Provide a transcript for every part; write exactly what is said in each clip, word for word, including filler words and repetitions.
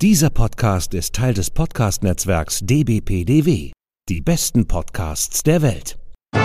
Dieser Podcast ist Teil des Podcast-Netzwerks D B P D W. Die besten Podcasts der Welt.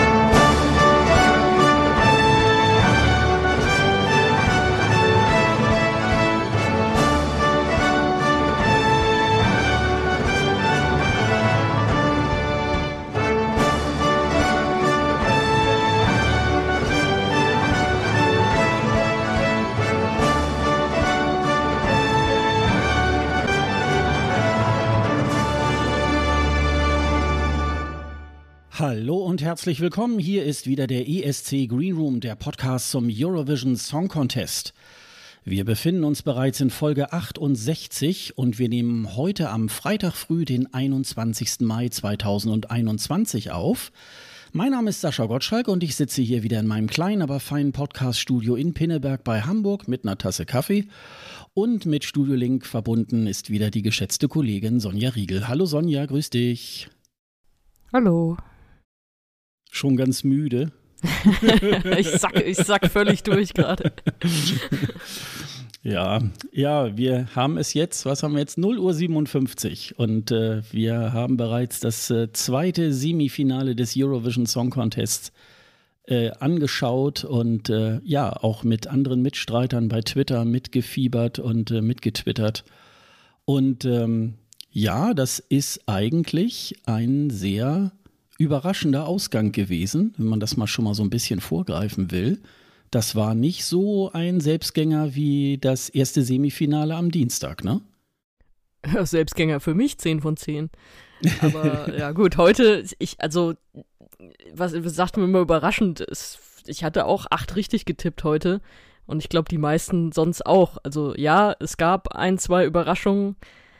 Hallo und herzlich willkommen. Hier ist wieder der E S C Green Room, der Podcast zum Eurovision Song Contest. Wir befinden uns bereits in Folge achtundsechzig und wir nehmen heute am Freitag früh, den einundzwanzigsten Mai zweitausendeinundzwanzig auf. Mein Name ist Sascha Gottschalk und ich sitze hier wieder in meinem kleinen, aber feinen Podcast-Studio in Pinneberg bei Hamburg mit einer Tasse Kaffee. Und mit Studio Link verbunden ist wieder die geschätzte Kollegin Sonja Riegel. Hallo Sonja, grüß dich. Hallo. Schon ganz müde. ich, sack, ich sack völlig durch gerade. Ja, ja, wir haben es jetzt, was haben wir jetzt? null Uhr siebenundfünfzig und äh, wir haben bereits das äh, zweite Semifinale des Eurovision Song Contests äh, angeschaut und äh, ja, auch mit anderen Mitstreitern bei Twitter mitgefiebert und äh, mitgetwittert. Und ähm, ja, das ist eigentlich ein sehr überraschender Ausgang gewesen, wenn man das mal schon mal so ein bisschen vorgreifen will. Das war nicht so ein Selbstgänger wie das erste Semifinale am Dienstag, ne? Selbstgänger für mich, zehn von zehn. Aber ja gut, heute, ich, also, was, was sagt man immer überraschend, ist, ich hatte auch acht richtig getippt heute und ich glaube, die meisten sonst auch. Also ja, es gab ein, zwei Überraschungen,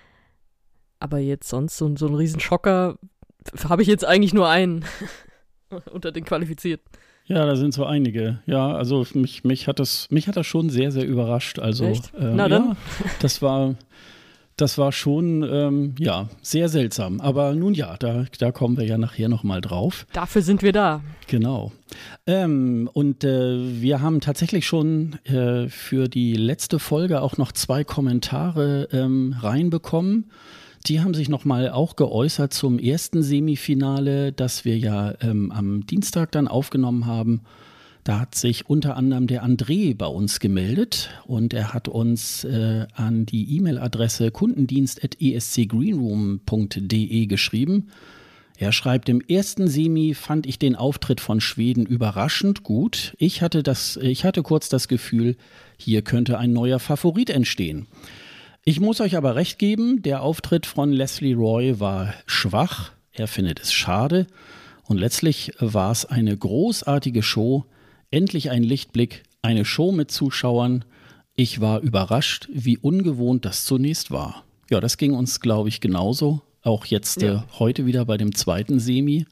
aber jetzt sonst so, so ein Riesenschocker habe ich jetzt eigentlich nur einen unter den Qualifizierten. Ja, da sind so einige. Ja, also mich, mich hat das, mich hat das schon sehr, sehr überrascht. Also, Echt? Äh, Na dann. Ja, das war, das war schon, ähm, ja, sehr seltsam. Aber nun ja, da, da kommen wir ja nachher nochmal drauf. Dafür sind wir da. Genau. Ähm, und äh, wir haben tatsächlich schon äh, für die letzte Folge auch noch zwei Kommentare ähm, reinbekommen. Die haben sich nochmal auch geäußert zum ersten Semifinale, das wir ja ähm, am Dienstag dann aufgenommen haben. Da hat sich unter anderem der André bei uns gemeldet und er hat uns äh, an die E-Mail-Adresse kundendienst at e s c greenroom punkt d e geschrieben. Er schreibt, im ersten Semi fand ich den Auftritt von Schweden überraschend gut. Ich hatte, das, ich hatte kurz das Gefühl, hier könnte ein neuer Favorit entstehen. Ich muss euch aber recht geben, der Auftritt von Leslie Roy war schwach, er findet es schade und letztlich war es eine großartige Show, endlich ein Lichtblick, eine Show mit Zuschauern. Ich war überrascht, wie ungewohnt das zunächst war. Ja, das ging uns, glaube ich, genauso, auch jetzt ja. äh, heute wieder bei dem zweiten Semi.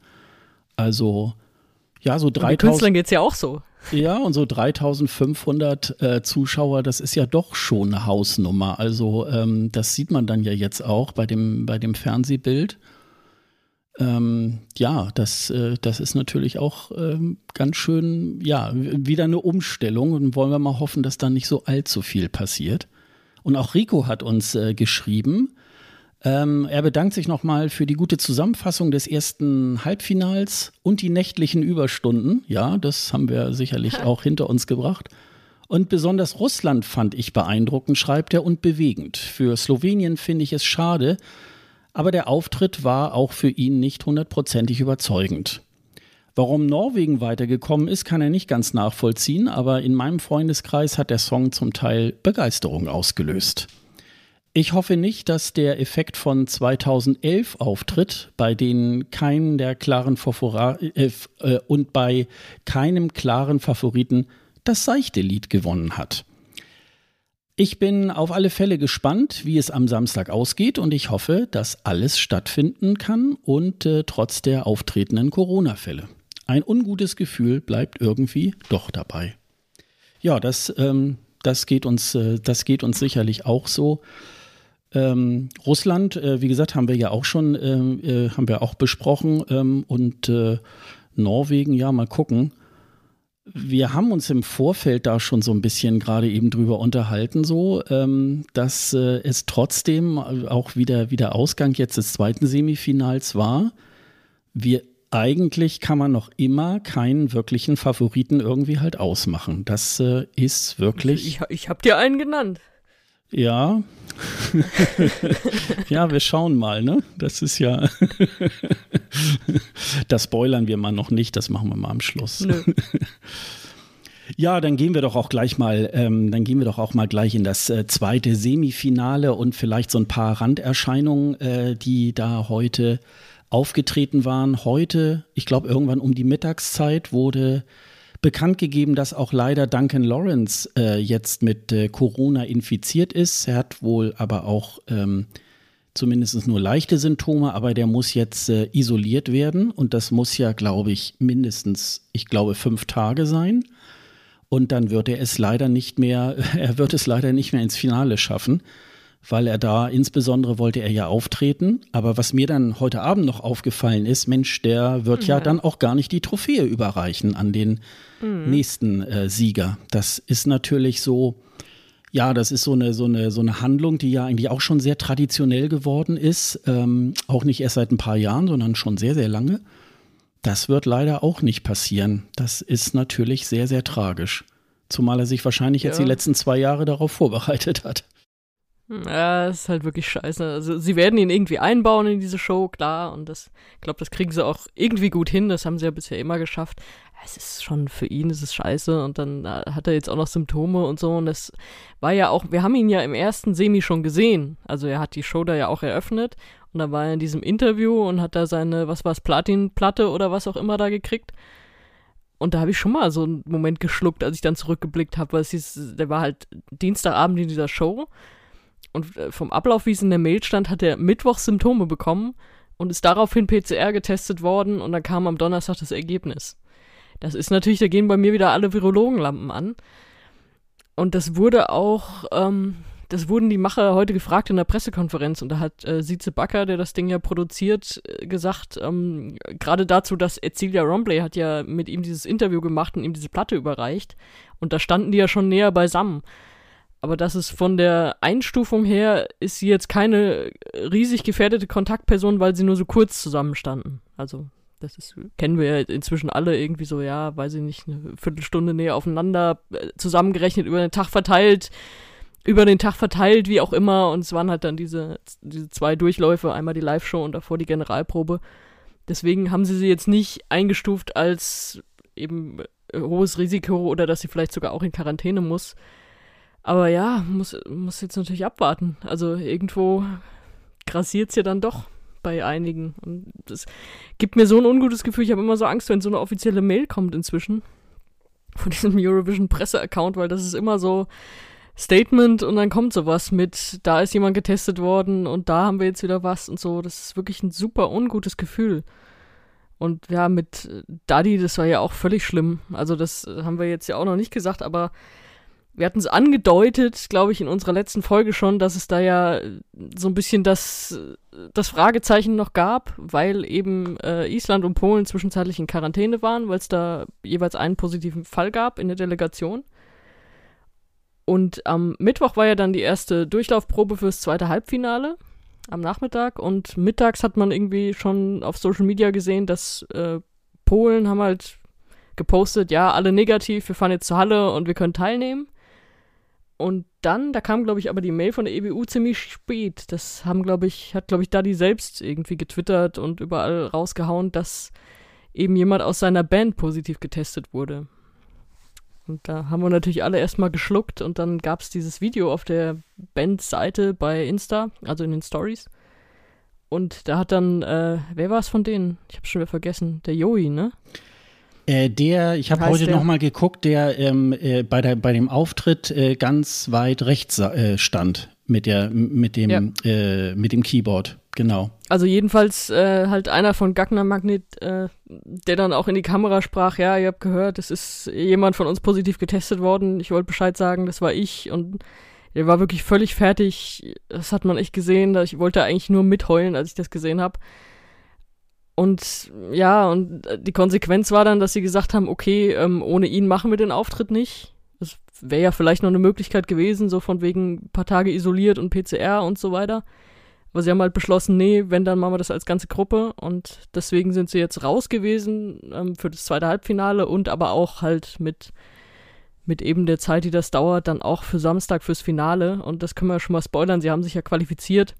Also, ja, so dreitausend. Den Künstlern geht's ja auch so. Ja, und so dreitausendfünfhundert äh, Zuschauer, das ist ja doch schon eine Hausnummer. Also ähm, das sieht man dann ja jetzt auch bei dem, bei dem Fernsehbild. Ähm, ja, das, äh, das ist natürlich auch ähm, ganz schön, ja, wieder eine Umstellung. Und wollen wir mal hoffen, dass da nicht so allzu viel passiert. Und auch Rico hat uns äh, geschrieben, Ähm, er bedankt sich nochmal für die gute Zusammenfassung des ersten Halbfinals und die nächtlichen Überstunden. Ja, das haben wir sicherlich auch hinter uns gebracht. Und besonders Russland fand ich beeindruckend, schreibt er, und bewegend. Für Slowenien finde ich es schade, aber der Auftritt war auch für ihn nicht hundertprozentig überzeugend. Warum Norwegen weitergekommen ist, kann er nicht ganz nachvollziehen, aber in meinem Freundeskreis hat der Song zum Teil Begeisterung ausgelöst. Ich hoffe nicht, dass der Effekt von zweitausendelf auftritt, bei denen keinen der klaren Favora- äh, äh, und bei keinem klaren Favoriten das seichte Lied gewonnen hat. Ich bin auf alle Fälle gespannt, wie es am Samstag ausgeht und ich hoffe, dass alles stattfinden kann und äh, trotz der auftretenden Corona-Fälle. Ein ungutes Gefühl bleibt irgendwie doch dabei. Ja, das, ähm, das geht uns, äh, das geht uns sicherlich auch so. Ähm, Russland, äh, wie gesagt, haben wir ja auch schon, äh, äh, haben wir auch besprochen ähm, und äh, Norwegen, ja, mal gucken. wir haben uns im Vorfeld da schon so ein bisschen gerade eben drüber unterhalten, so, ähm, dass äh, es trotzdem auch wieder, wie der Ausgang jetzt des zweiten Semifinals war. Wir eigentlich kann man noch immer keinen wirklichen Favoriten irgendwie halt ausmachen. Das äh, ist wirklich. Ich, ich habe dir einen genannt. Ja. Ja, wir schauen mal, ne? Das ist ja. Das spoilern wir mal noch nicht, das machen wir mal am Schluss. Nö. Ja, dann gehen wir doch auch gleich mal, ähm, dann gehen wir doch auch mal gleich in das äh, zweite Semifinale und vielleicht so ein paar Randerscheinungen, äh, die da heute aufgetreten waren. Heute, ich glaube irgendwann um die Mittagszeit, wurde bekannt gegeben, dass auch leider Duncan Lawrence äh, jetzt mit äh, Corona infiziert ist. Er hat wohl aber auch ähm, zumindest nur leichte Symptome, aber der muss jetzt äh, isoliert werden und das muss ja, glaube ich, mindestens, ich glaube, fünf Tage sein. Und dann wird er es leider nicht mehr, er wird es leider nicht mehr ins Finale schaffen, weil er da, insbesondere wollte er ja auftreten. Aber was mir dann heute Abend noch aufgefallen ist, Mensch, der wird ja, ja dann auch gar nicht die Trophäe überreichen an den mhm. nächsten äh, Sieger. Das ist natürlich so, ja, das ist so eine, so eine, so eine Handlung, die ja eigentlich auch schon sehr traditionell geworden ist. Ähm, auch nicht erst seit ein paar Jahren, sondern schon sehr, sehr lange. Das wird leider auch nicht passieren. Das ist natürlich sehr, sehr tragisch. Zumal er sich wahrscheinlich jetzt ja. die letzten zwei Jahre darauf vorbereitet hat. Ja, das ist halt wirklich scheiße. Also sie werden ihn irgendwie einbauen in diese Show, klar. Und das, ich glaube, das kriegen sie auch irgendwie gut hin. Das haben sie ja bisher immer geschafft. Es ist schon, für ihn ist es scheiße. Und dann hat er jetzt auch noch Symptome und so. Und das war ja auch, wir haben ihn ja im ersten Semi schon gesehen. Also er hat die Show da ja auch eröffnet. Und dann war er in diesem Interview und hat da seine, was war es, Platinplatte oder was auch immer da gekriegt. Und da habe ich schon mal so einen Moment geschluckt, als ich dann zurückgeblickt habe, weil es hieß, der war halt Dienstagabend in dieser Show. Und vom Ablauf, wie es in der Mail stand, hat er Mittwoch Symptome bekommen und ist daraufhin P C R getestet worden und dann kam am Donnerstag das Ergebnis. Das ist natürlich, da gehen bei mir wieder alle Virologenlampen an. Und das wurde auch, ähm, das wurden die Macher heute gefragt in der Pressekonferenz und da hat äh, Sietze Bakker, der das Ding ja produziert, äh, gesagt, ähm, gerade dazu, dass Celia Rombley hat ja mit ihm dieses Interview gemacht und ihm diese Platte überreicht und da standen die ja schon näher beisammen. Aber das ist von der Einstufung her, ist sie jetzt keine riesig gefährdete Kontaktperson, weil sie nur so kurz zusammenstanden. Also das ist, kennen wir ja inzwischen alle irgendwie so, ja, weiß ich nicht, eine Viertelstunde näher aufeinander, zusammengerechnet, über den Tag verteilt, über den Tag verteilt, wie auch immer. Und es waren halt dann diese, diese zwei Durchläufe, einmal die Live-Show und davor die Generalprobe. Deswegen haben sie sie jetzt nicht eingestuft als eben hohes Risiko oder dass sie vielleicht sogar auch in Quarantäne muss. Aber ja, muss, muss jetzt natürlich abwarten. Also irgendwo grassiert es ja dann doch bei einigen. Und das gibt mir so ein ungutes Gefühl. Ich habe immer so Angst, wenn so eine offizielle Mail kommt inzwischen von diesem Eurovision-Presse-Account, weil das ist immer so Statement und dann kommt sowas mit, da ist jemand getestet worden und da haben wir jetzt wieder was und so. Das ist wirklich ein super ungutes Gefühl. Und ja, mit Daddy, das war ja auch völlig schlimm. Also das haben wir jetzt ja auch noch nicht gesagt, aber wir hatten es angedeutet, glaube ich, in unserer letzten Folge schon, dass es da ja so ein bisschen das, das Fragezeichen noch gab, weil eben äh, Island und Polen zwischenzeitlich in Quarantäne waren, weil es da jeweils einen positiven Fall gab in der Delegation. Und am Mittwoch war ja dann die erste Durchlaufprobe fürs zweite Halbfinale am Nachmittag und mittags hat man irgendwie schon auf Social Media gesehen, dass äh, Polen haben halt gepostet, ja, alle negativ, wir fahren jetzt zur Halle und wir können teilnehmen. Und dann, da kam, glaube ich, aber die Mail von der E B U ziemlich spät. Das haben, glaube ich, hat, glaube ich, Daddy selbst irgendwie getwittert und überall rausgehauen, dass eben jemand aus seiner Band positiv getestet wurde. Und da haben wir natürlich alle erstmal geschluckt und dann gab es dieses Video auf der Bandseite bei Insta, also in den Stories. Und da hat dann, äh, wer war es von denen? Ich habe schon wieder vergessen. Der Joey, ne? Äh, der, ich habe heute nochmal geguckt, der ähm, äh, bei, der, bei dem Auftritt äh, ganz weit rechts äh, stand mit, der, mit, dem, ja. äh, mit dem Keyboard, genau. Also jedenfalls äh, halt einer von Gagner Magnet, äh, der dann auch in die Kamera sprach, ja, ihr habt gehört, es ist jemand von uns positiv getestet worden, ich wollte Bescheid sagen, das war ich und der war wirklich völlig fertig, das hat man echt gesehen, ich wollte eigentlich nur mitheulen, als ich das gesehen habe. Und ja, und die Konsequenz war dann, dass sie gesagt haben, okay, ähm, ohne ihn machen wir den Auftritt nicht. Das wäre ja vielleicht noch eine Möglichkeit gewesen, so von wegen ein paar Tage isoliert und P C R und so weiter. Aber sie haben halt beschlossen, nee, wenn, dann machen wir das als ganze Gruppe. Und deswegen sind sie jetzt raus gewesen ähm, für das zweite Halbfinale und aber auch halt mit, mit eben der Zeit, die das dauert, dann auch für Samstag fürs Finale. Und das können wir schon mal spoilern, sie haben sich ja qualifiziert.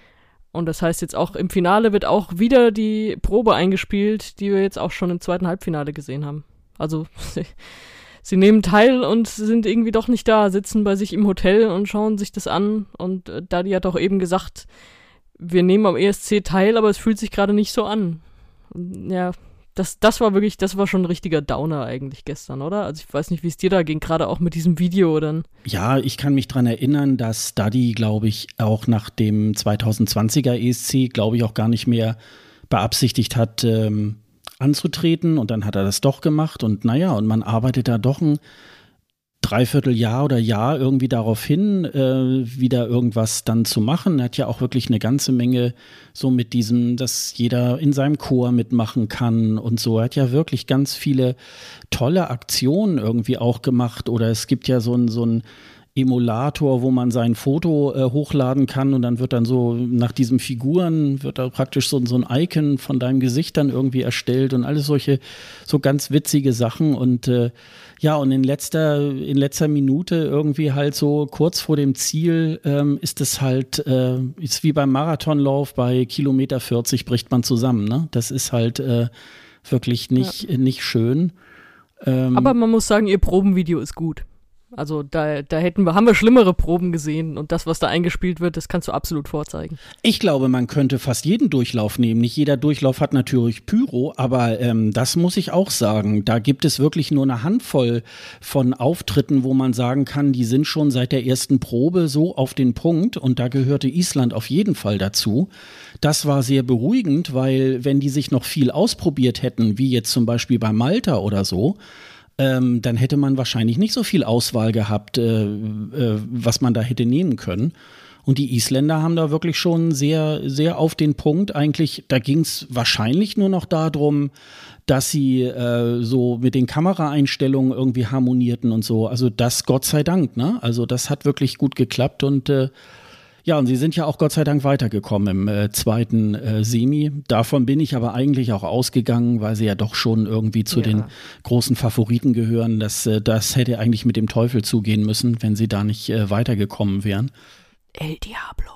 Und das heißt jetzt auch, im Finale wird auch wieder die Probe eingespielt, die wir jetzt auch schon im zweiten Halbfinale gesehen haben. Also sie, sie nehmen teil und sind irgendwie doch nicht da, sitzen bei sich im Hotel und schauen sich das an. Und äh, Dadi hat auch eben gesagt, wir nehmen am E S C teil, aber es fühlt sich gerade nicht so an. Und, ja, das, das war wirklich, das war schon ein richtiger Downer eigentlich gestern, oder? Also ich weiß nicht, wie es dir da ging, gerade auch mit diesem Video dann. Ja, ich kann mich dran erinnern, dass Dadi, glaube ich, auch nach dem zwanzig zwanziger E S C, glaube ich, auch gar nicht mehr beabsichtigt hat, ähm, anzutreten. Und dann hat er das doch gemacht. Und naja, und man arbeitet da doch ein Dreivierteljahr oder Jahr irgendwie darauf hin, äh, wieder irgendwas dann zu machen. Er hat ja auch wirklich eine ganze Menge so mit diesem, dass jeder in seinem Chor mitmachen kann und so. Er hat ja wirklich ganz viele tolle Aktionen irgendwie auch gemacht. Oder es gibt ja so ein, so ein Emulator, wo man sein Foto äh, hochladen kann und dann wird dann so nach diesen Figuren wird da praktisch so, so ein Icon von deinem Gesicht dann irgendwie erstellt und alles solche so ganz witzige Sachen und äh, ja, und in letzter, in letzter Minute irgendwie halt so kurz vor dem Ziel ähm, ist es halt, äh, ist wie beim Marathonlauf bei Kilometer vierzig bricht man zusammen, ne? Das ist halt äh, wirklich nicht, ja. nicht schön. Ähm, Aber man muss sagen, ihr Probenvideo ist gut. Also da, da hätten wir, haben wir schlimmere Proben gesehen und das, was da eingespielt wird, das kannst du absolut vorzeigen. Ich glaube, man könnte fast jeden Durchlauf nehmen. Nicht jeder Durchlauf hat natürlich Pyro, aber ähm, das muss ich auch sagen. Da gibt es wirklich nur eine Handvoll von Auftritten, wo man sagen kann, die sind schon seit der ersten Probe so auf den Punkt und da gehörte Island auf jeden Fall dazu. Das war sehr beruhigend, weil wenn die sich noch viel ausprobiert hätten, wie jetzt zum Beispiel bei Malta oder so, Ähm, dann hätte man wahrscheinlich nicht so viel Auswahl gehabt, äh, äh, was man da hätte nehmen können. Und die Isländer haben da wirklich schon sehr, sehr auf den Punkt eigentlich, da ging es wahrscheinlich nur noch darum, dass sie äh, so mit den Kameraeinstellungen irgendwie harmonierten und so. Also das Gott sei Dank, ne? Also das hat wirklich gut geklappt und äh, ja, und sie sind ja auch Gott sei Dank weitergekommen im äh, zweiten äh, Semi. Davon bin ich aber eigentlich auch ausgegangen, weil sie ja doch schon irgendwie zu ja. den großen Favoriten gehören. Das, äh, das hätte eigentlich mit dem Teufel zugehen müssen, wenn sie da nicht äh, weitergekommen wären. El Diablo.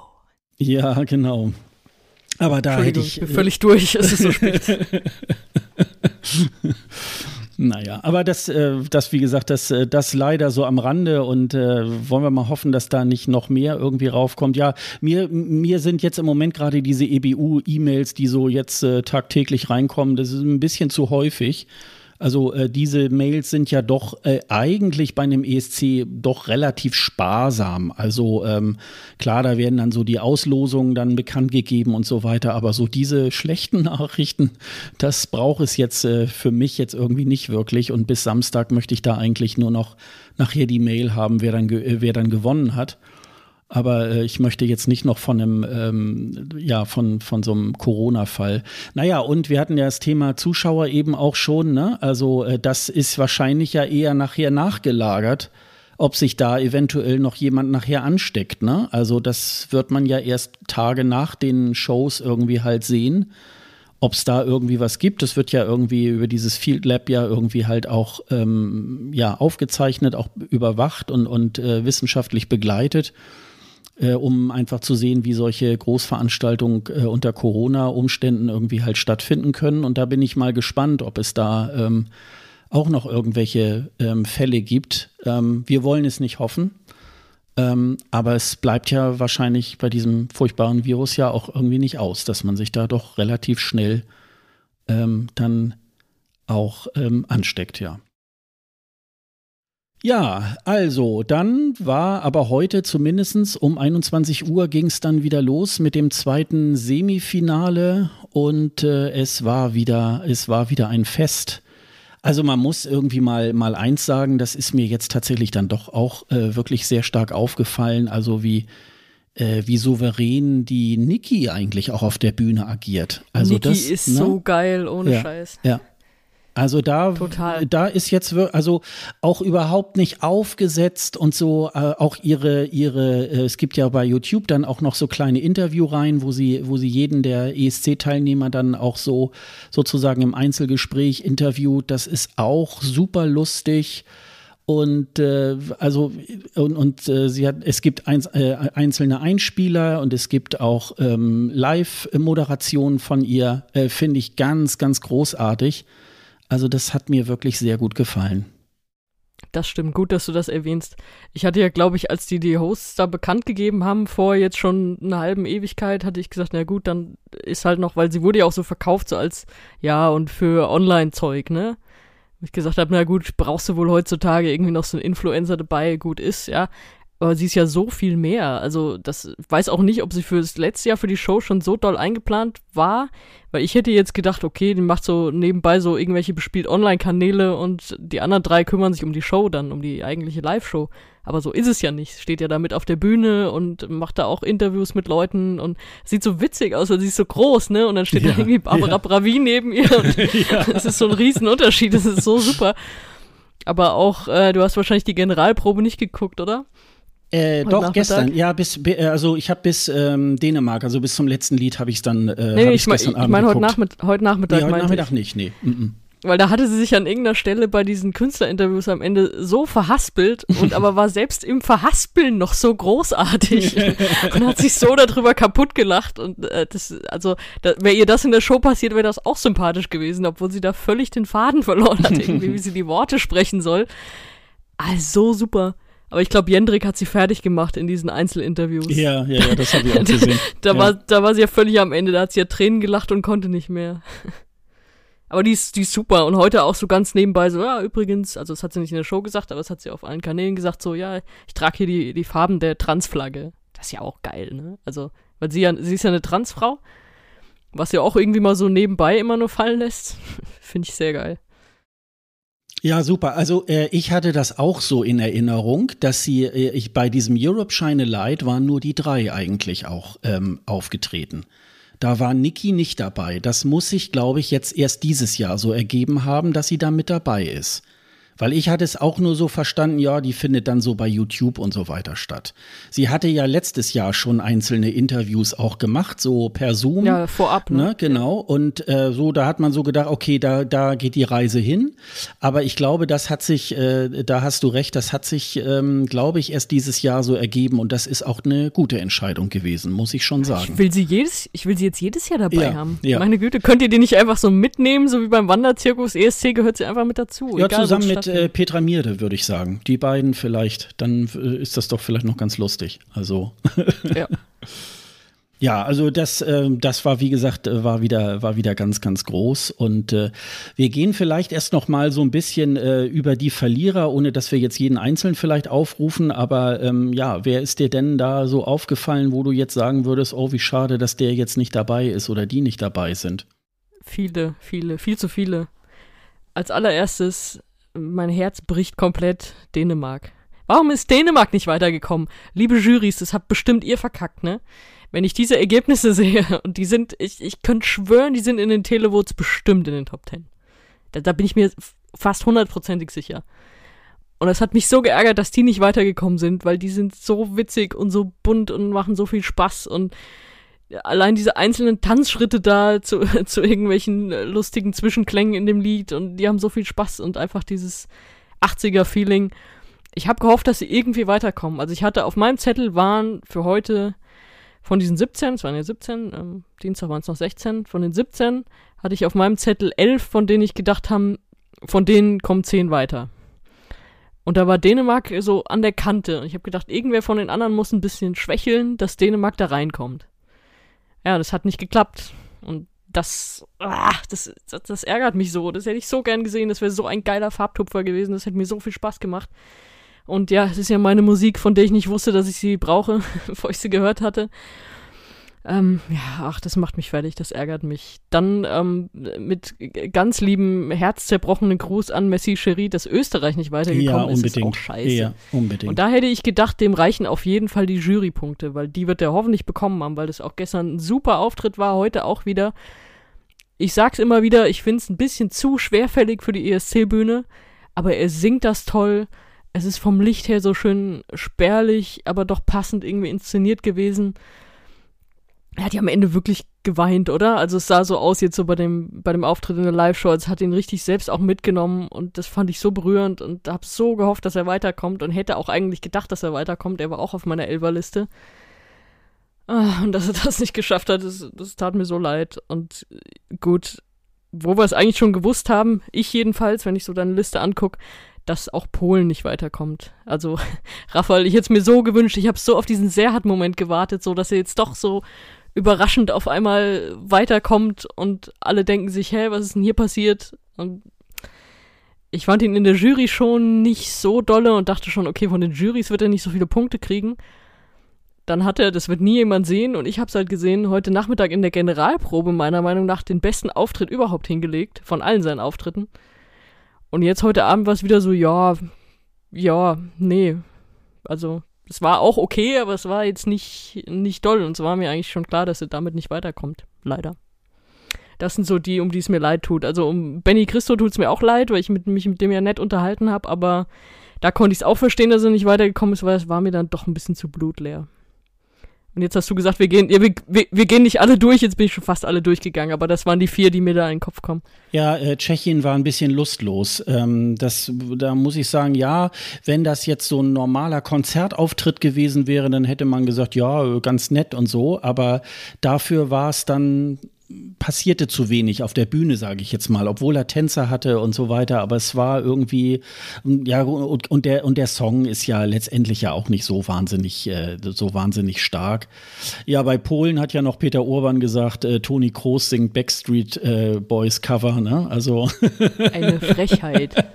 Ja, genau. Aber da hätte ich... ich bin völlig durch, es ist so spät. Naja, aber das, äh, das wie gesagt, das, äh, das leider so am Rande und äh, wollen wir mal hoffen, dass da nicht noch mehr irgendwie raufkommt. Ja, mir, mir sind jetzt im Moment gerade diese E B U-E-Mails, die so jetzt äh, tagtäglich reinkommen, das ist ein bisschen zu häufig. Also äh, diese Mails sind ja doch äh, eigentlich bei einem E S C doch relativ sparsam. Also ähm, klar, da werden dann so die Auslosungen dann bekannt gegeben und so weiter. Aber so diese schlechten Nachrichten, das braucht es jetzt äh, für mich jetzt irgendwie nicht wirklich. Und bis Samstag möchte ich da eigentlich nur noch nachher die Mail haben, wer dann, ge- wer dann gewonnen hat. Aber äh, ich möchte jetzt nicht noch von einem, ähm, ja, von, von so einem Corona-Fall. Naja, und wir hatten ja das Thema Zuschauer eben auch schon, ne? Also äh, das ist wahrscheinlich ja eher nachher nachgelagert, ob sich da eventuell noch jemand nachher ansteckt, ne? Also das wird man ja erst Tage nach den Shows irgendwie halt sehen, ob es da irgendwie was gibt. Das wird ja irgendwie über dieses Field Lab ja irgendwie halt auch ähm, ja, aufgezeichnet, auch überwacht und, und äh, wissenschaftlich begleitet. Äh, um einfach zu sehen, wie solche Großveranstaltungen äh, unter Corona-Umständen irgendwie halt stattfinden können. Und da bin ich mal gespannt, ob es da ähm, auch noch irgendwelche ähm, Fälle gibt. Ähm, wir wollen es nicht hoffen, ähm, aber es bleibt ja wahrscheinlich bei diesem furchtbaren Virus ja auch irgendwie nicht aus, dass man sich da doch relativ schnell ähm, dann auch ähm, ansteckt, ja. Ja, also dann war aber heute zumindest um einundzwanzig Uhr ging es dann wieder los mit dem zweiten Semifinale und äh, es war wieder, es war wieder ein Fest. Also man muss irgendwie mal, mal eins sagen, das ist mir jetzt tatsächlich dann doch auch äh, wirklich sehr stark aufgefallen, also wie äh, wie souverän die Niki eigentlich auch auf der Bühne agiert. Also Niki das ist ne? so geil, ohne ja, Scheiß. Ja. Also da, Total. da ist jetzt wir- also auch überhaupt nicht aufgesetzt und so äh, auch ihre ihre äh, es gibt ja bei YouTube dann auch noch so kleine Interviewreihen, wo sie wo sie jeden der E S C-Teilnehmer dann auch so sozusagen im Einzelgespräch interviewt. Das ist auch super lustig. Und äh, also und, und äh, sie hat es gibt ein, äh, einzelne Einspieler und es gibt auch ähm, Live-Moderationen von ihr, äh, finde ich ganz ganz großartig. Also das hat mir wirklich sehr gut gefallen. Das stimmt, gut, dass du das erwähnst. Ich hatte ja, glaube ich, als die die Hosts da bekannt gegeben haben, vor jetzt schon einer halben Ewigkeit, hatte ich gesagt, na gut, dann ist halt noch, weil sie wurde ja auch so verkauft, so als, ja, und für Online-Zeug, ne? Ich gesagt habe, na gut, brauchst du wohl heutzutage irgendwie noch so einen Influencer dabei, gut ist, ja. Aber sie ist ja so viel mehr. Also das weiß auch nicht, ob sie für das letzte Jahr für die Show schon so doll eingeplant war, weil ich hätte jetzt gedacht, okay, die macht so nebenbei so irgendwelche bespielt Online-Kanäle und die anderen drei kümmern sich um die Show dann, um die eigentliche Live-Show. Aber so ist es ja nicht. Steht ja da mit auf der Bühne und macht da auch Interviews mit Leuten und sieht so witzig aus, weil sie ist so groß, ne? Und dann steht Ja, da irgendwie Barbara ja. Pravi neben ihr und Ja. das ist so ein Riesenunterschied, das ist so super. Aber auch, äh, du hast wahrscheinlich die Generalprobe nicht geguckt, oder? Äh, Heute doch, Nachmittag? gestern, ja, bis, bi- also ich habe bis ähm, Dänemark, also bis zum letzten Lied habe ich es dann, äh, Nee, hab ich ich's meine gestern ich Abend mein, heute, geguckt. Nachmitt heute Nachmittag. Nee, heute meinte Nachmittag ich. nicht, nee. Mm-mm. Weil da hatte sie sich an irgendeiner Stelle bei diesen Künstlerinterviews am Ende so verhaspelt und aber war selbst im Verhaspeln noch so großartig und hat sich so darüber kaputt gelacht und äh, das, also da, wäre ihr das in der Show passiert, wäre das auch sympathisch gewesen, obwohl sie da völlig den Faden verloren hat, irgendwie, wie sie die Worte sprechen soll. Also so super. Aber ich glaube, Jendrik hat sie fertig gemacht in diesen Einzelinterviews. Ja, ja, ja, das habe ich auch gesehen. Da, ja. war, da war sie ja völlig am Ende, da hat sie ja Tränen gelacht und konnte nicht mehr. Aber die ist, die ist super und heute auch so ganz nebenbei so, ja, übrigens, also das hat sie nicht in der Show gesagt, aber das hat sie auf allen Kanälen gesagt, so, ja, ich trage hier die, die Farben der Transflagge. Das ist ja auch geil, ne? Also, weil sie ja, sie ist ja eine Transfrau, was ja auch irgendwie mal so nebenbei immer nur fallen lässt. Finde ich sehr geil. Ja, super. Also äh, ich hatte das auch so in Erinnerung, dass sie, äh, ich bei diesem Europe Shine a Light waren nur die drei eigentlich auch ähm, aufgetreten. Da war Niki nicht dabei. Das muss sich, glaube ich, jetzt erst dieses Jahr so ergeben haben, dass sie da mit dabei ist. Weil ich hatte es auch nur so verstanden, ja, die findet dann so bei YouTube und so weiter statt. Sie hatte ja letztes Jahr schon einzelne Interviews auch gemacht, so per Zoom. Ja, vorab, ne? Ne, genau. Und äh, so, da hat man so gedacht, okay, da, da geht die Reise hin. Aber ich glaube, das hat sich, äh, da hast du recht, das hat sich, ähm, glaube ich, erst dieses Jahr so ergeben. Und das ist auch eine gute Entscheidung gewesen, muss ich schon sagen. Ich will sie jedes, ich will sie jetzt jedes Jahr dabei Ja, haben. ja. Meine Güte, könnt ihr die nicht einfach so mitnehmen, so wie beim Wanderzirkus? E S C gehört sie einfach mit dazu. Ja, egal, wo zusammen es mit stattfindet. äh, Petra Mierde, würde ich sagen. Die beiden vielleicht. Dann äh, ist das doch vielleicht noch ganz lustig. Also. Ja. Ja, also das, äh, das war, wie gesagt, äh, war wieder, war wieder ganz, ganz groß. Und äh, wir gehen vielleicht erst noch mal so ein bisschen äh, über die Verlierer, ohne dass wir jetzt jeden Einzelnen vielleicht aufrufen. Aber ähm, ja, wer ist dir denn da so aufgefallen, wo du jetzt sagen würdest, oh, wie schade, dass der jetzt nicht dabei ist oder die nicht dabei sind? Viele, viele, viel zu viele. Als allererstes, mein Herz bricht komplett Dänemark. Warum ist Dänemark nicht weitergekommen? Liebe Jurys, das habt bestimmt ihr verkackt, ne? Wenn ich diese Ergebnisse sehe, und die sind, ich, ich könnte schwören, die sind in den Televotes bestimmt in den Top Ten. Da, da bin ich mir fast hundertprozentig sicher. Und es hat mich so geärgert, dass die nicht weitergekommen sind, weil die sind so witzig und so bunt und machen so viel Spaß und allein diese einzelnen Tanzschritte da zu, zu irgendwelchen lustigen Zwischenklängen in dem Lied und die haben so viel Spaß und einfach dieses achtziger-Feeling. Ich habe gehofft, dass sie irgendwie weiterkommen. Also ich hatte auf meinem Zettel waren für heute von diesen siebzehn, es waren ja siebzehn, ähm, Dienstag waren es noch sechzehn, von den siebzehn hatte ich auf meinem Zettel elf, von denen ich gedacht habe, von denen kommen zehn weiter. Und da war Dänemark so an der Kante und ich habe gedacht, irgendwer von den anderen muss ein bisschen schwächeln, dass Dänemark da reinkommt. Ja, das hat nicht geklappt. Und das, ah, das, das, das ärgert mich so. Das hätte ich so gern gesehen. Das wäre so ein geiler Farbtupfer gewesen. Das hätte mir so viel Spaß gemacht. Und ja, es ist ja meine Musik, von der ich nicht wusste, dass ich sie brauche, bevor ich sie gehört hatte. Ähm, ja, ach, das macht mich fertig, das ärgert mich. Dann ähm, mit ganz liebem, herzzerbrochenen Gruß an Messi Cherie, dass Österreich nicht weitergekommen ja, ist, ist auch scheiße. Ja, unbedingt. Und da hätte ich gedacht, dem reichen auf jeden Fall die Jurypunkte, weil die wird er hoffentlich bekommen haben, weil das auch gestern ein super Auftritt war, heute auch wieder. Ich sag's immer wieder, ich find's ein bisschen zu schwerfällig für die E S C-Bühne, aber er singt das toll. Es ist vom Licht her so schön spärlich, aber doch passend irgendwie inszeniert gewesen. Er hat ja am Ende wirklich geweint, oder? Also es sah so aus jetzt so bei dem, bei dem Auftritt in der Live-Show, als hat ihn richtig selbst auch mitgenommen und das fand ich so berührend und hab so gehofft, dass er weiterkommt und hätte auch eigentlich gedacht, dass er weiterkommt. Er war auch auf meiner Elferliste. Ah, und dass er das nicht geschafft hat, das, das tat mir so leid. Und gut, wo wir es eigentlich schon gewusst haben, ich jedenfalls, wenn ich so deine Liste angucke, dass auch Polen nicht weiterkommt. Also, Raphael, ich hätte es mir so gewünscht, ich habe so auf diesen Serhat-Moment gewartet, so dass er jetzt doch so überraschend auf einmal weiterkommt und alle denken sich, hä, was ist denn hier passiert? Und ich fand ihn in der Jury schon nicht so dolle und dachte schon, okay, von den Jurys wird er nicht so viele Punkte kriegen. Dann hat er, das wird nie jemand sehen und ich hab's halt gesehen, heute Nachmittag in der Generalprobe meiner Meinung nach den besten Auftritt überhaupt hingelegt, von allen seinen Auftritten. Und jetzt heute Abend war es wieder so, ja, ja, nee, also es war auch okay, aber es war jetzt nicht, nicht doll und es war mir eigentlich schon klar, dass er damit nicht weiterkommt, leider. Das sind so die, um die es mir leid tut. Also um Benny Christo tut es mir auch leid, weil ich mit, mich mit dem ja nett unterhalten habe, aber da konnte ich es auch verstehen, dass er nicht weitergekommen ist, weil es war mir dann doch ein bisschen zu blutleer. Und jetzt hast du gesagt, wir gehen, ja, wir, wir, wir gehen nicht alle durch, jetzt bin ich schon fast alle durchgegangen, aber das waren die vier, die mir da in den Kopf kommen. Ja, äh, Tschechien war ein bisschen lustlos. Ähm, das, da muss ich sagen, ja, wenn das jetzt so ein normaler Konzertauftritt gewesen wäre, dann hätte man gesagt, ja, ganz nett und so, aber dafür war es dann passierte zu wenig auf der Bühne, sage ich jetzt mal, obwohl er Tänzer hatte und so weiter, aber es war irgendwie, ja, und, und der und der Song ist ja letztendlich ja auch nicht so wahnsinnig äh, so wahnsinnig stark. Ja, bei Polen hat ja noch Peter Urban gesagt, äh, Toni Kroos singt Backstreet äh, Boys Cover, ne? Also eine Frechheit.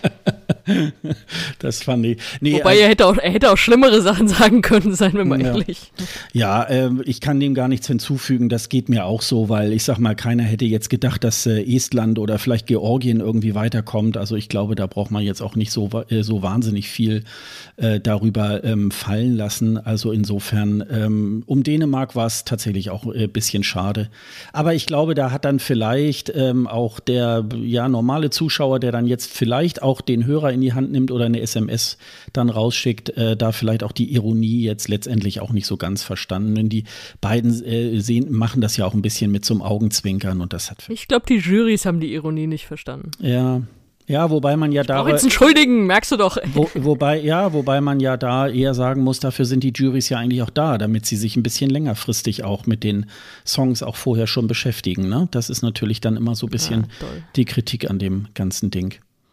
Das fand ich. Nee, Wobei also, er hätte auch, er hätte auch schlimmere Sachen sagen können, seien wir mal ja. ehrlich. Ja, äh, ich kann dem gar nichts hinzufügen. Das geht mir auch so, weil ich sag mal, keiner hätte jetzt gedacht, dass äh, Estland oder vielleicht Georgien irgendwie weiterkommt. Also ich glaube, da braucht man jetzt auch nicht so, äh, so wahnsinnig viel äh, darüber ähm, fallen lassen. Also insofern, ähm, um Dänemark war es tatsächlich auch ein äh, bisschen schade. Aber ich glaube, da hat dann vielleicht ähm, auch der ja normale Zuschauer, der dann jetzt vielleicht auch den Hörer in die Hand nimmt oder eine S M S dann rausschickt, äh, da vielleicht auch die Ironie jetzt letztendlich auch nicht so ganz verstanden. Denn die beiden äh, sehen, machen das ja auch ein bisschen mit so einem Augenzwinkern und das hat. Ich glaube, die Jurys haben die Ironie nicht verstanden. Ja. Ja, wobei man ja da. Ich jetzt entschuldigen, merkst du doch. Wo, wobei, ja, wobei man ja da eher sagen muss, dafür sind die Jurys ja eigentlich auch da, damit sie sich ein bisschen längerfristig auch mit den Songs auch vorher schon beschäftigen. Ne? Das ist natürlich dann immer so ein bisschen ja, die Kritik an dem ganzen Ding.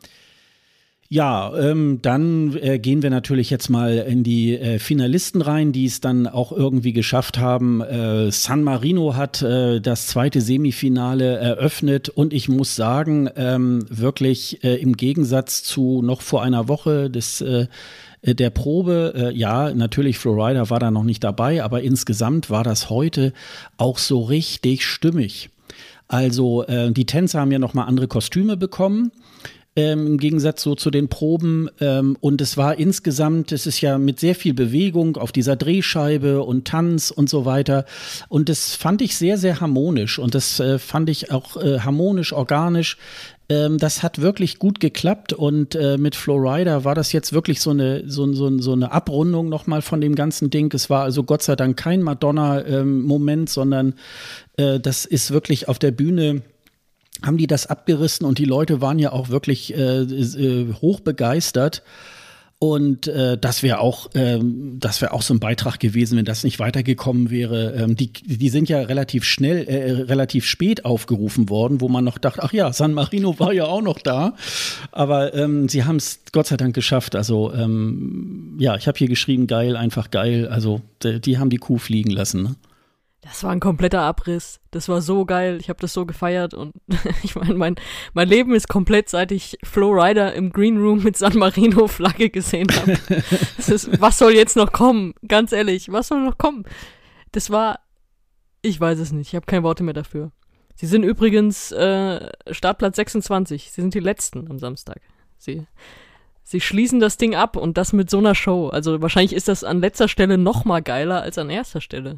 Ja, ähm, dann äh, gehen wir natürlich jetzt mal in die äh, Finalisten rein, die es dann auch irgendwie geschafft haben. Äh, San Marino hat äh, das zweite Semifinale eröffnet und ich muss sagen, ähm, wirklich äh, im Gegensatz zu noch vor einer Woche des äh, der Probe, äh, ja, natürlich Florida war da noch nicht dabei, aber insgesamt war das heute auch so richtig stimmig. Also äh, die Tänzer haben ja noch mal andere Kostüme bekommen. Ähm, im Gegensatz so zu den Proben ähm, und es war insgesamt, es ist ja mit sehr viel Bewegung auf dieser Drehscheibe und Tanz und so weiter und das fand ich sehr, sehr harmonisch und das äh, fand ich auch äh, harmonisch, organisch. Ähm, das hat wirklich gut geklappt und äh, mit Flowrider war das jetzt wirklich so eine, so, so, so eine Abrundung nochmal von dem ganzen Ding. Es war also Gott sei Dank kein Madonna-Moment, ähm, sondern äh, das ist wirklich auf der Bühne haben die das abgerissen und die Leute waren ja auch wirklich äh, äh, hoch begeistert und äh, das wäre auch ähm, das wäre auch so ein Beitrag gewesen, wenn das nicht weitergekommen wäre. Ähm, die die sind ja relativ schnell äh, relativ spät aufgerufen worden, wo man noch dachte, ach ja, San Marino war ja auch noch da, aber ähm, sie haben es Gott sei Dank geschafft. Also ähm, ja, ich habe hier geschrieben, geil, einfach geil. Also die, die haben die Kuh fliegen lassen, ne? Das war ein kompletter Abriss. Das war so geil. Ich habe das so gefeiert und ich meine, mein, mein Leben ist komplett, seit ich Flowrider im Green Room mit San Marino Flagge gesehen habe. Was soll jetzt noch kommen? Ganz ehrlich, was soll noch kommen? Das war, Ich weiß es nicht, ich habe keine Worte mehr dafür. Sie sind übrigens äh, Startplatz sechsundzwanzig. Sie sind die Letzten am Samstag. Sie, sie schließen das Ding ab und das mit so einer Show. Also wahrscheinlich ist das an letzter Stelle noch mal geiler als an erster Stelle.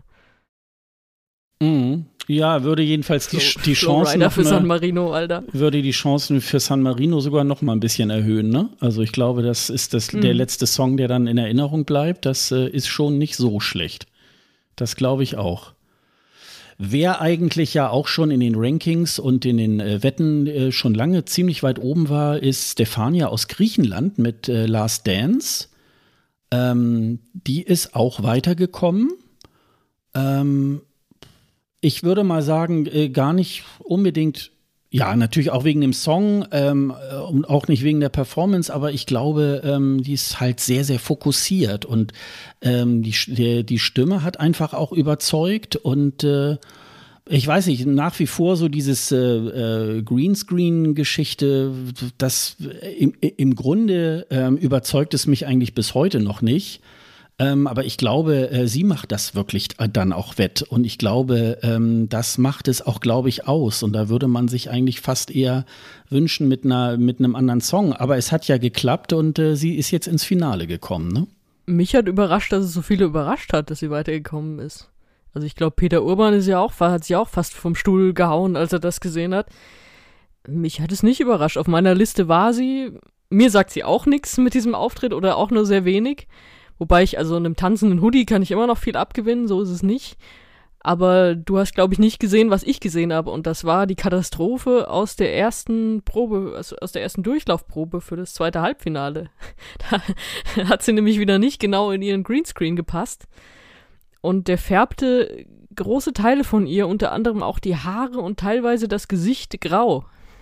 Mhm. Ja, würde jedenfalls die, Flo, die Chancen noch für eine, San Marino, Alter. würde die Chancen für San Marino sogar noch mal ein bisschen erhöhen, ne? Also ich glaube, das ist das, mhm. der letzte Song, der dann in Erinnerung bleibt. Das äh, ist schon nicht so schlecht. Das glaube ich auch. Wer eigentlich ja auch schon in den Rankings und in den äh, Wetten äh, schon lange ziemlich weit oben war, ist Stefania aus Griechenland mit äh, Last Dance. Ähm, die ist auch weitergekommen. Ähm, ich würde mal sagen, äh, gar nicht unbedingt, ja, natürlich auch wegen dem Song ähm, und auch nicht wegen der Performance, aber ich glaube, ähm, die ist halt sehr, sehr fokussiert und ähm, die, die, die Stimme hat einfach auch überzeugt und äh, ich weiß nicht, nach wie vor so dieses äh, äh, Greenscreen-Geschichte, das im, im Grunde ähm, überzeugt es mich eigentlich bis heute noch nicht. Ähm, aber ich glaube, äh, sie macht das wirklich dann auch wett. Und ich glaube, ähm, das macht es auch, glaube ich, aus. Und da würde man sich eigentlich fast eher wünschen mit einer, mit einem anderen Song. Aber es hat ja geklappt und äh, sie ist jetzt ins Finale gekommen, ne? Mich hat überrascht, dass es so viele überrascht hat, dass sie weitergekommen ist. Also ich glaube, Peter Urban ist ja auch, hat sich auch fast vom Stuhl gehauen, als er das gesehen hat. Mich hat es nicht überrascht. Auf meiner Liste war sie. Mir sagt sie auch nichts mit diesem Auftritt oder auch nur sehr wenig. Wobei ich, also einem tanzenden Hoodie kann ich immer noch viel abgewinnen, so ist es nicht. Aber du hast, glaube ich, nicht gesehen, was ich gesehen habe. Und das war die Katastrophe aus der ersten Probe, also aus der ersten Durchlaufprobe für das zweite Halbfinale. Da hat sie nämlich wieder nicht genau in ihren Greenscreen gepasst. Und der färbte große Teile von ihr, unter anderem auch die Haare und teilweise das Gesicht grau.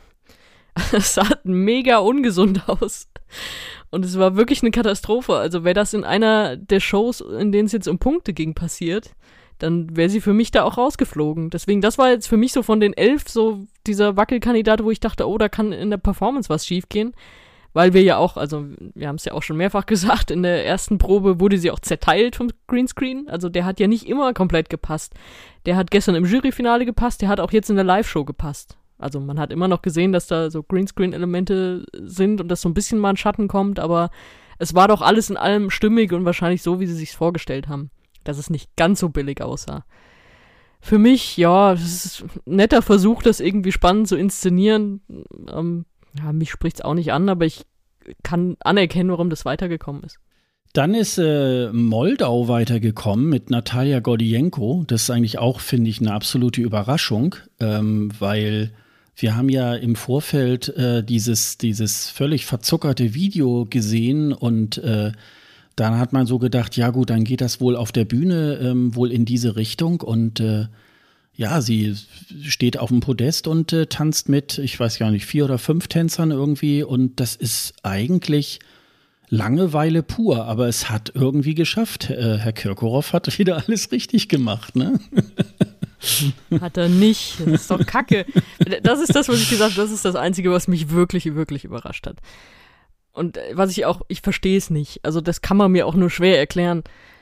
Das sah mega ungesund aus. Und es war wirklich eine Katastrophe. Also wäre das in einer der Shows, in denen es jetzt um Punkte ging, passiert, dann wäre sie für mich da auch rausgeflogen. Deswegen, das war jetzt für mich so von den elf so dieser Wackelkandidat, wo ich dachte, oh, da kann in der Performance was schiefgehen. Weil wir ja auch, also wir haben es ja auch schon mehrfach gesagt, in der ersten Probe wurde sie auch zerteilt vom Greenscreen. Also der hat ja nicht immer komplett gepasst. Der hat gestern im Juryfinale gepasst, der hat auch jetzt in der Live-Show gepasst. Also man hat immer noch gesehen, dass da so Greenscreen-Elemente sind und dass so ein bisschen mal ein Schatten kommt, aber es war doch alles in allem stimmig und wahrscheinlich so, wie sie sich's vorgestellt haben, dass es nicht ganz so billig aussah. Für mich, ja, es ist ein netter Versuch, das irgendwie spannend zu inszenieren. Ähm, ja, mich spricht's auch nicht an, aber ich kann anerkennen, warum das weitergekommen ist. Dann ist äh, Moldau weitergekommen mit Natalia Gordienko. Das ist eigentlich auch, finde ich, eine absolute Überraschung, ähm, weil wir haben ja im Vorfeld äh, dieses, dieses völlig verzuckerte Video gesehen und äh, dann hat man so gedacht, ja gut, dann geht das wohl auf der Bühne ähm, wohl in diese Richtung und äh, ja, sie steht auf dem Podest und äh, tanzt mit, ich weiß gar nicht, vier oder fünf Tänzern irgendwie und das ist eigentlich Langeweile pur, aber es hat irgendwie geschafft. Äh, Herr Kirkorov hat wieder alles richtig gemacht, ne? Hat er nicht. Das ist doch Kacke. Das ist das, was ich gesagt habe, das ist das Einzige, was mich wirklich, wirklich überrascht hat. Und was ich auch, ich verstehe es nicht. Also das kann man mir auch nur schwer erklären.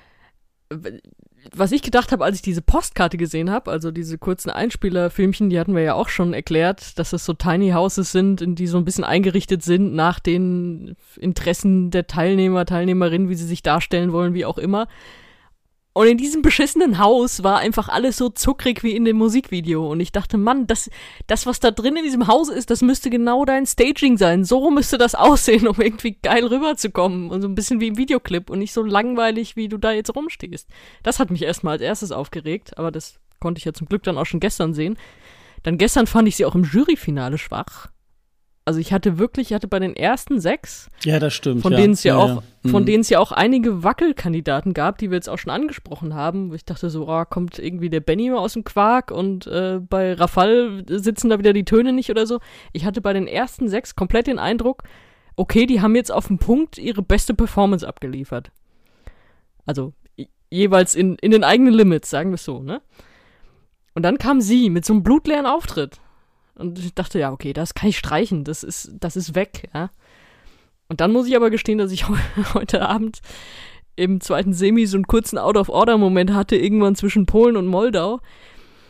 Was ich gedacht habe, als ich diese Postkarte gesehen habe, also diese kurzen Einspielerfilmchen, die hatten wir ja auch schon erklärt, dass es so Tiny Houses sind, in die so ein bisschen eingerichtet sind nach den Interessen der Teilnehmer, Teilnehmerinnen, wie sie sich darstellen wollen, wie auch immer. Und in diesem beschissenen Haus war einfach alles so zuckrig wie in dem Musikvideo. Und ich dachte, Mann, das, das, was da drin in diesem Haus ist, das müsste genau dein Staging sein. So müsste das aussehen, um irgendwie geil rüberzukommen. Und so ein bisschen wie im Videoclip und nicht so langweilig, wie du da jetzt rumstehst. Das hat mich erstmal als erstes aufgeregt, aber das konnte ich ja zum Glück dann auch schon gestern sehen. Dann gestern fand ich sie auch im Juryfinale schwach. Also ich hatte wirklich, ich hatte bei den ersten sechs, ja, das stimmt, von ja. denen es ja, ja auch, ja. von mhm. denen es ja auch einige Wackelkandidaten gab, die wir jetzt auch schon angesprochen haben. Wo ich dachte so, oh, kommt irgendwie der Benny mal aus dem Quark und äh, bei Rafal sitzen da wieder die Töne nicht oder so. Ich hatte bei den ersten sechs komplett den Eindruck, okay, die haben jetzt auf den Punkt ihre beste Performance abgeliefert. Also jeweils in, in den eigenen Limits, sagen wir es so, ne? Und dann kam sie mit so einem blutleeren Auftritt. Und ich dachte, ja, okay, das kann ich streichen, das ist, das ist weg, ja. Und dann muss ich aber gestehen, dass ich heute Abend im zweiten Semi so einen kurzen Out-of-Order-Moment hatte, irgendwann zwischen Polen und Moldau.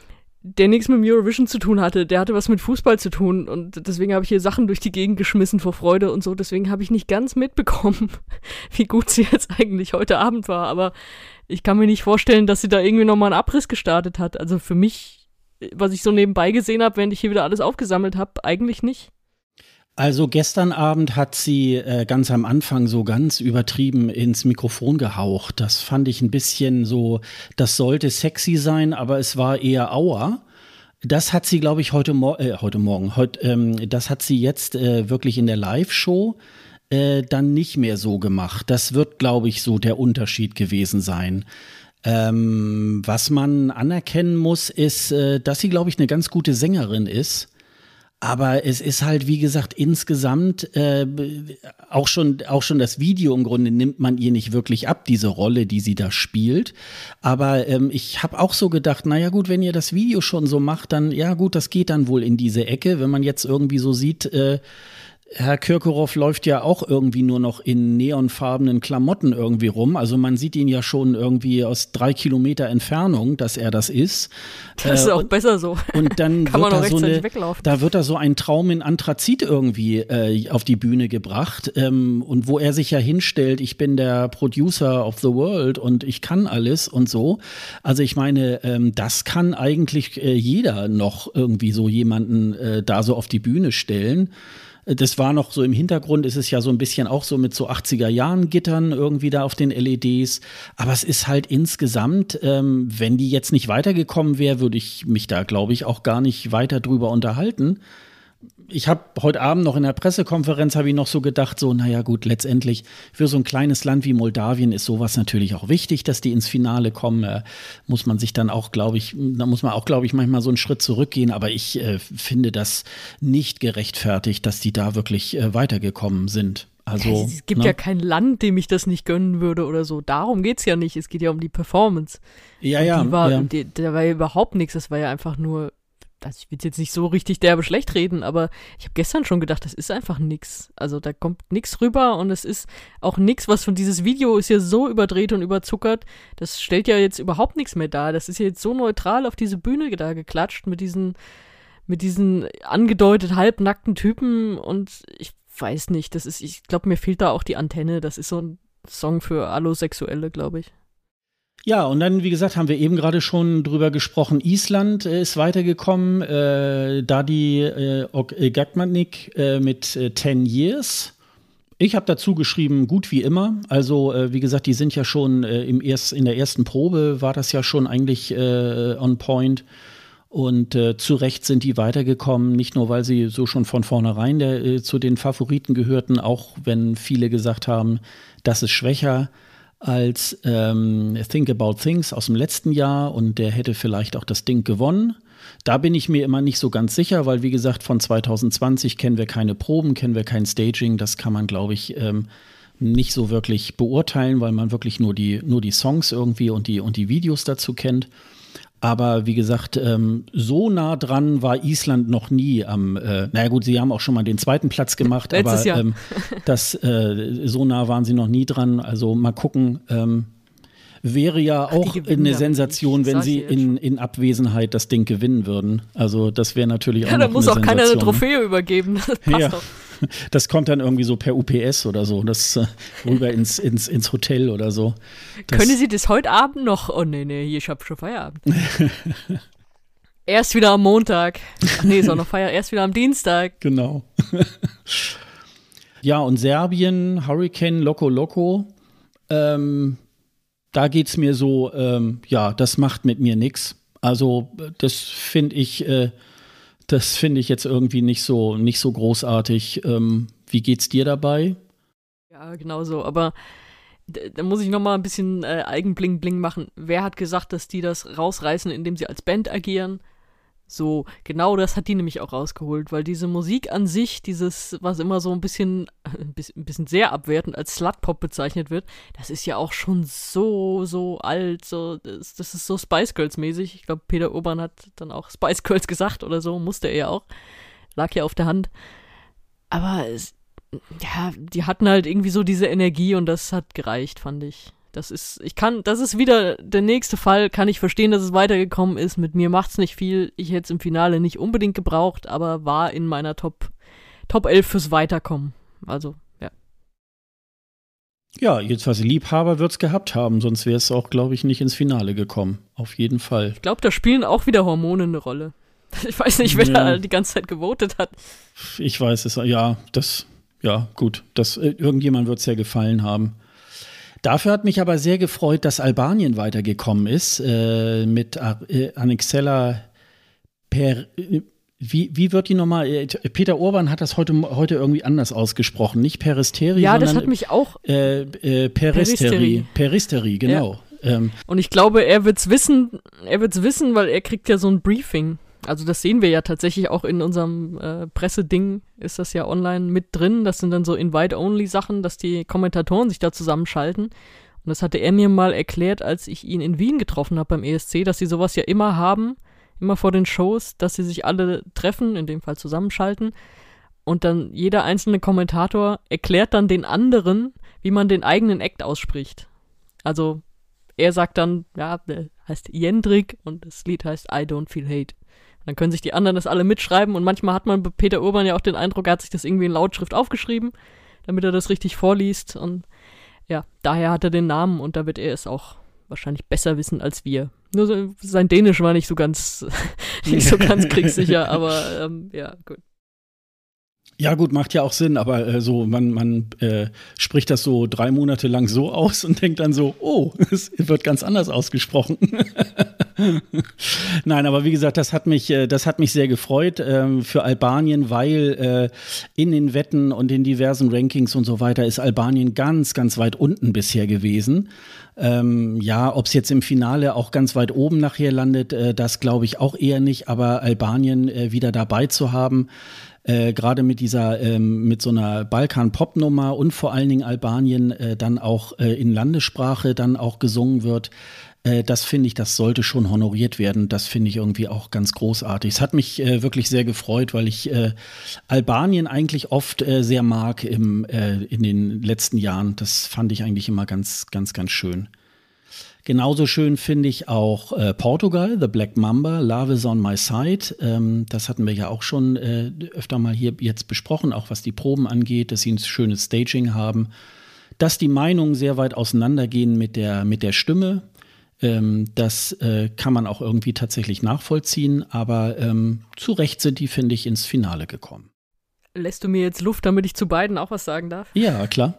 der nichts mit Eurovision zu tun hatte. Der hatte was mit Fußball zu tun und deswegen habe ich hier Sachen durch die Gegend geschmissen vor Freude und so. Deswegen habe ich nicht ganz mitbekommen, wie gut sie jetzt eigentlich heute Abend war. Aber ich kann mir nicht vorstellen, dass sie da irgendwie nochmal einen Abriss gestartet hat. Also für mich, was ich so nebenbei gesehen habe, während ich hier wieder alles aufgesammelt habe, eigentlich nicht. Also gestern Abend hat sie äh, ganz am Anfang so ganz übertrieben ins Mikrofon gehaucht. Das fand ich ein bisschen so, das sollte sexy sein, aber es war eher Aua. Das hat sie, glaube ich, heute, Mo- äh, heute Morgen, heut, ähm, das hat sie jetzt äh, wirklich in der Live-Show äh, dann nicht mehr so gemacht. Das wird, glaube ich, so der Unterschied gewesen sein. Ähm, was man anerkennen muss, ist, äh, dass sie, glaube ich, eine ganz gute Sängerin ist. Aber es ist halt, wie gesagt, insgesamt äh, auch schon auch schon das Video im Grunde nimmt man ihr nicht wirklich ab, diese Rolle, die sie da spielt. Aber ähm, ich habe auch so gedacht, naja gut, wenn ihr das Video schon so macht, dann, ja gut, das geht dann wohl in diese Ecke. Wenn man jetzt irgendwie so sieht, äh, Herr Kirkorov läuft ja auch irgendwie nur noch in neonfarbenen Klamotten irgendwie rum. Also man sieht ihn ja schon irgendwie aus drei Kilometer Entfernung, dass er das ist. Das ist äh, auch und, besser so. Und dann kann wird man auch da so eine, weglaufen. da wird da so ein Traum in Anthrazit irgendwie äh, auf die Bühne gebracht. Ähm, und wo er sich ja hinstellt, ich bin der Producer of the World und ich kann alles und so. Also ich meine, ähm, das kann eigentlich äh, jeder noch irgendwie so jemanden äh, da so auf die Bühne stellen. Das war noch so im Hintergrund, ist es ja so ein bisschen auch so mit so achtziger-Jahren-Gittern irgendwie da auf den L E Ds. Aber es ist halt insgesamt, ähm, wenn die jetzt nicht weitergekommen wäre, würde ich mich da, glaube ich, auch gar nicht weiter drüber unterhalten. Ich habe heute Abend noch in der Pressekonferenz habe ich noch so gedacht, so, naja gut, letztendlich für so ein kleines Land wie Moldawien ist sowas natürlich auch wichtig, dass die ins Finale kommen. Äh, muss man sich dann auch, glaube ich, da muss man auch, glaube ich, manchmal so einen Schritt zurückgehen. Aber ich äh, finde das nicht gerechtfertigt, dass die da wirklich äh, weitergekommen sind. Also, ja, es gibt ne? ja kein Land, dem ich das nicht gönnen würde oder so. Darum geht's ja nicht. Es geht ja um die Performance. Ja, ja. Die war, ja. Die, da war ja überhaupt nichts. Das war ja einfach nur, also ich will jetzt nicht so richtig derbe schlecht reden, aber ich habe gestern schon gedacht, das ist einfach nix. Also da kommt nix rüber und es ist auch nix, was von dieses Video ist ja so überdreht und überzuckert, das stellt ja jetzt überhaupt nichts mehr dar. Das ist ja jetzt so neutral auf diese Bühne da geklatscht mit diesen, mit diesen angedeutet halbnackten Typen und ich weiß nicht, das ist, ich glaube, mir fehlt da auch die Antenne. Das ist so ein Song für Allosexuelle, glaube ich. Ja, und dann, wie gesagt, haben wir eben gerade schon drüber gesprochen, Island äh, ist weitergekommen, äh, da die äh, Gagmanik äh, mit äh, ten Years. Ich habe dazu geschrieben, gut wie immer. Also, äh, wie gesagt, die sind ja schon äh, im erst, in der ersten Probe war das ja schon eigentlich äh, on point. Und äh, zu Recht sind die weitergekommen, nicht nur, weil sie so schon von vornherein der, äh, zu den Favoriten gehörten, auch wenn viele gesagt haben, das ist schwächer als ähm, Think About Things aus dem letzten Jahr und der hätte vielleicht auch das Ding gewonnen. Da bin ich mir immer nicht so ganz sicher, weil wie gesagt, von zwanzig zwanzig kennen wir keine Proben, kennen wir kein Staging. Das kann man, glaube ich, ähm, nicht so wirklich beurteilen, weil man wirklich nur die, nur die Songs irgendwie und die, und die Videos dazu kennt. Aber wie gesagt, ähm, so nah dran war Island noch nie am, äh, naja gut, sie haben auch schon mal den zweiten Platz gemacht, Letztes aber Jahr. ähm, das, äh, so nah waren sie noch nie dran. Also mal gucken, ähm, wäre ja auch Ach, eine Sensation, wenn sie in, in Abwesenheit das Ding gewinnen würden. Also das wäre natürlich auch ja, noch da muss eine auch keiner eine Sensation. Trophäe übergeben. Das passt Ja. doch. Das kommt dann irgendwie so per U P S oder so, das äh, rüber ins, ins, ins Hotel oder so. Das, Können Sie das heute Abend noch? Oh nee, nee, ich hab schon Feierabend. Erst wieder am Montag. Ach nee, ist auch noch Feierabend. Erst wieder am Dienstag. Genau. Ja, und Serbien, Hurricane, Loco Loco, ähm, da geht's mir so, ähm, ja, das macht mit mir nix. Also das finde ich, äh, das finde ich jetzt irgendwie nicht so, nicht so großartig. Ähm, wie geht's dir dabei? Ja, genau so. Aber d- da muss ich noch mal ein bisschen äh, Eigenbling-Bling machen. Wer hat gesagt, dass die das rausreißen, indem sie als Band agieren? So, genau das hat die nämlich auch rausgeholt, weil diese Musik an sich, dieses, was immer so ein bisschen, ein bisschen sehr abwertend als Slutpop bezeichnet wird, das ist ja auch schon so, so alt, so, das, das ist so Spice Girls mäßig. Ich glaube, Peter Urban hat dann auch Spice Girls gesagt oder so, musste er ja auch. Lag ja auf der Hand. Aber es, ja, die hatten halt irgendwie so diese Energie und das hat gereicht, fand ich. Das ist, ich kann, das ist wieder der nächste Fall, kann ich verstehen, dass es weitergekommen ist. Mit mir macht's nicht viel. Ich hätte es im Finale nicht unbedingt gebraucht, aber war in meiner Top, Top elf fürs Weiterkommen. Also, ja. Ja, jetzt was Liebhaber wird's gehabt haben, sonst wäre es auch, glaube ich, nicht ins Finale gekommen. Auf jeden Fall. Ich glaube, da spielen auch wieder Hormone eine Rolle. Ich weiß nicht, wer ja. da die ganze Zeit gewotet hat. Ich weiß es, ja, das, ja, gut. Das, irgendjemand wird es ja gefallen haben. Dafür hat mich aber sehr gefreut, dass Albanien weitergekommen ist, äh, mit äh, Anexella per, wie, wie wird die nochmal, äh, Peter Urban hat das heute, heute irgendwie anders ausgesprochen, nicht Peristeri, ja, sondern das hat mich auch äh, äh, Peristeri, Peristeri, genau. Ja. Ähm, Und ich glaube, er wird's wissen, er wird's wissen, weil er kriegt ja so ein Briefing. Also das sehen wir ja tatsächlich auch in unserem äh, Presseding, ist das ja online mit drin. Das sind dann so Invite-Only-Sachen, dass die Kommentatoren sich da zusammenschalten. Und das hatte er mir mal erklärt, als ich ihn in Wien getroffen habe beim E S C, dass sie sowas ja immer haben, immer vor den Shows, dass sie sich alle treffen, in dem Fall zusammenschalten. Und dann jeder einzelne Kommentator erklärt dann den anderen, wie man den eigenen Act ausspricht. Also er sagt dann, ja, der heißt Jendrik und das Lied heißt I Don't Feel Hate. Dann können sich die anderen das alle mitschreiben und manchmal hat man bei Peter Urban ja auch den Eindruck, er hat sich das irgendwie in Lautschrift aufgeschrieben, damit er das richtig vorliest und ja, daher hat er den Namen und da wird er es auch wahrscheinlich besser wissen als wir. Nur so, sein Dänisch war nicht so ganz, nicht so ganz kriegssicher, aber ähm, ja, gut. Ja gut, macht ja auch Sinn, aber äh, so man, man äh, spricht das so drei Monate lang so aus und denkt dann so, oh, es wird ganz anders ausgesprochen. Nein, aber wie gesagt, das hat mich, äh, das hat mich sehr gefreut äh, für Albanien, weil äh, in den Wetten und in diversen Rankings und so weiter ist Albanien ganz, ganz weit unten bisher gewesen. Ähm, ja, ob es jetzt im Finale auch ganz weit oben nachher landet, äh, das glaube ich auch eher nicht, aber Albanien äh, wieder dabei zu haben, Äh, gerade mit dieser, ähm, mit so einer Balkan-Pop-Nummer und vor allen Dingen Albanien äh, dann auch äh, in Landessprache dann auch gesungen wird, äh, das finde ich, das sollte schon honoriert werden. Das finde ich irgendwie auch ganz großartig. Es hat mich äh, wirklich sehr gefreut, weil ich äh, Albanien eigentlich oft äh, sehr mag im, äh, in den letzten Jahren. Das fand ich eigentlich immer ganz, ganz, ganz schön. Genauso schön finde ich auch äh, Portugal, The Black Mamba, Love is on my side. Ähm, das hatten wir ja auch schon äh, öfter mal hier jetzt besprochen, auch was die Proben angeht, dass sie ein schönes Staging haben, dass die Meinungen sehr weit auseinandergehen mit der, mit der Stimme. Ähm, das äh, kann man auch irgendwie tatsächlich nachvollziehen, aber ähm, zu Recht sind die, finde ich, ins Finale gekommen. Lässt du mir jetzt Luft, damit ich zu beiden auch was sagen darf? Ja, klar.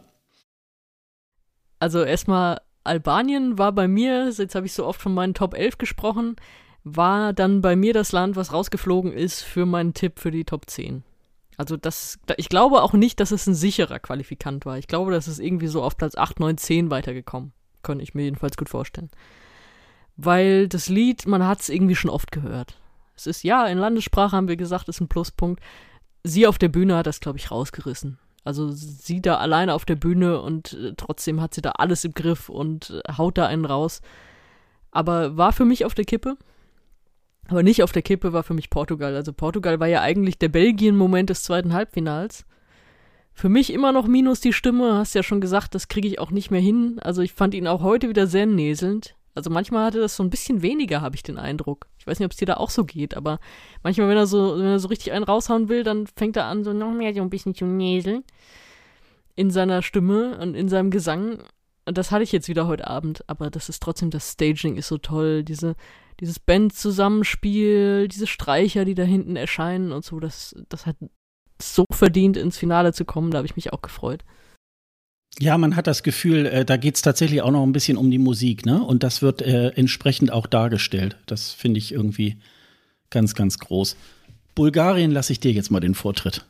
Also erstmal Albanien war bei mir, jetzt habe ich so oft von meinen Top elf gesprochen, war dann bei mir das Land, was rausgeflogen ist für meinen Tipp für die Top zehn. Also das, ich glaube auch nicht, dass es ein sicherer Qualifikant war. Ich glaube, das ist irgendwie so auf Platz acht, neun, zehn weitergekommen. Könnte ich mir jedenfalls gut vorstellen. Weil das Lied, man hat es irgendwie schon oft gehört. Es ist, ja, in Landessprache haben wir gesagt, ist ein Pluspunkt. Sie auf der Bühne hat das, glaube ich, rausgerissen. Also sie da alleine auf der Bühne und äh, trotzdem hat sie da alles im Griff und äh, haut da einen raus. Aber war für mich auf der Kippe. Aber nicht auf der Kippe war für mich Portugal. Also Portugal war ja eigentlich der Belgien-Moment des zweiten Halbfinals. Für mich immer noch minus die Stimme. Hast ja schon gesagt, das kriege ich auch nicht mehr hin. Also ich fand ihn auch heute wieder sehr näselnd. Also manchmal hatte das so ein bisschen weniger, habe ich den Eindruck. Ich weiß nicht, ob es dir da auch so geht, aber manchmal, wenn er so, wenn er so richtig einen raushauen will, dann fängt er an, so noch mehr so ein bisschen zu näseln in seiner Stimme und in seinem Gesang. Und das hatte ich jetzt wieder heute Abend, aber das ist trotzdem, das Staging ist so toll, diese, dieses Band-Zusammenspiel, diese Streicher, die da hinten erscheinen und so, das, das hat so verdient, ins Finale zu kommen, da habe ich mich auch gefreut. Ja, man hat das Gefühl, äh, da geht's tatsächlich auch noch ein bisschen um die Musik, ne? Und das wird äh, entsprechend auch dargestellt. Das finde ich irgendwie ganz, ganz groß. Bulgarien lasse ich dir jetzt mal den Vortritt.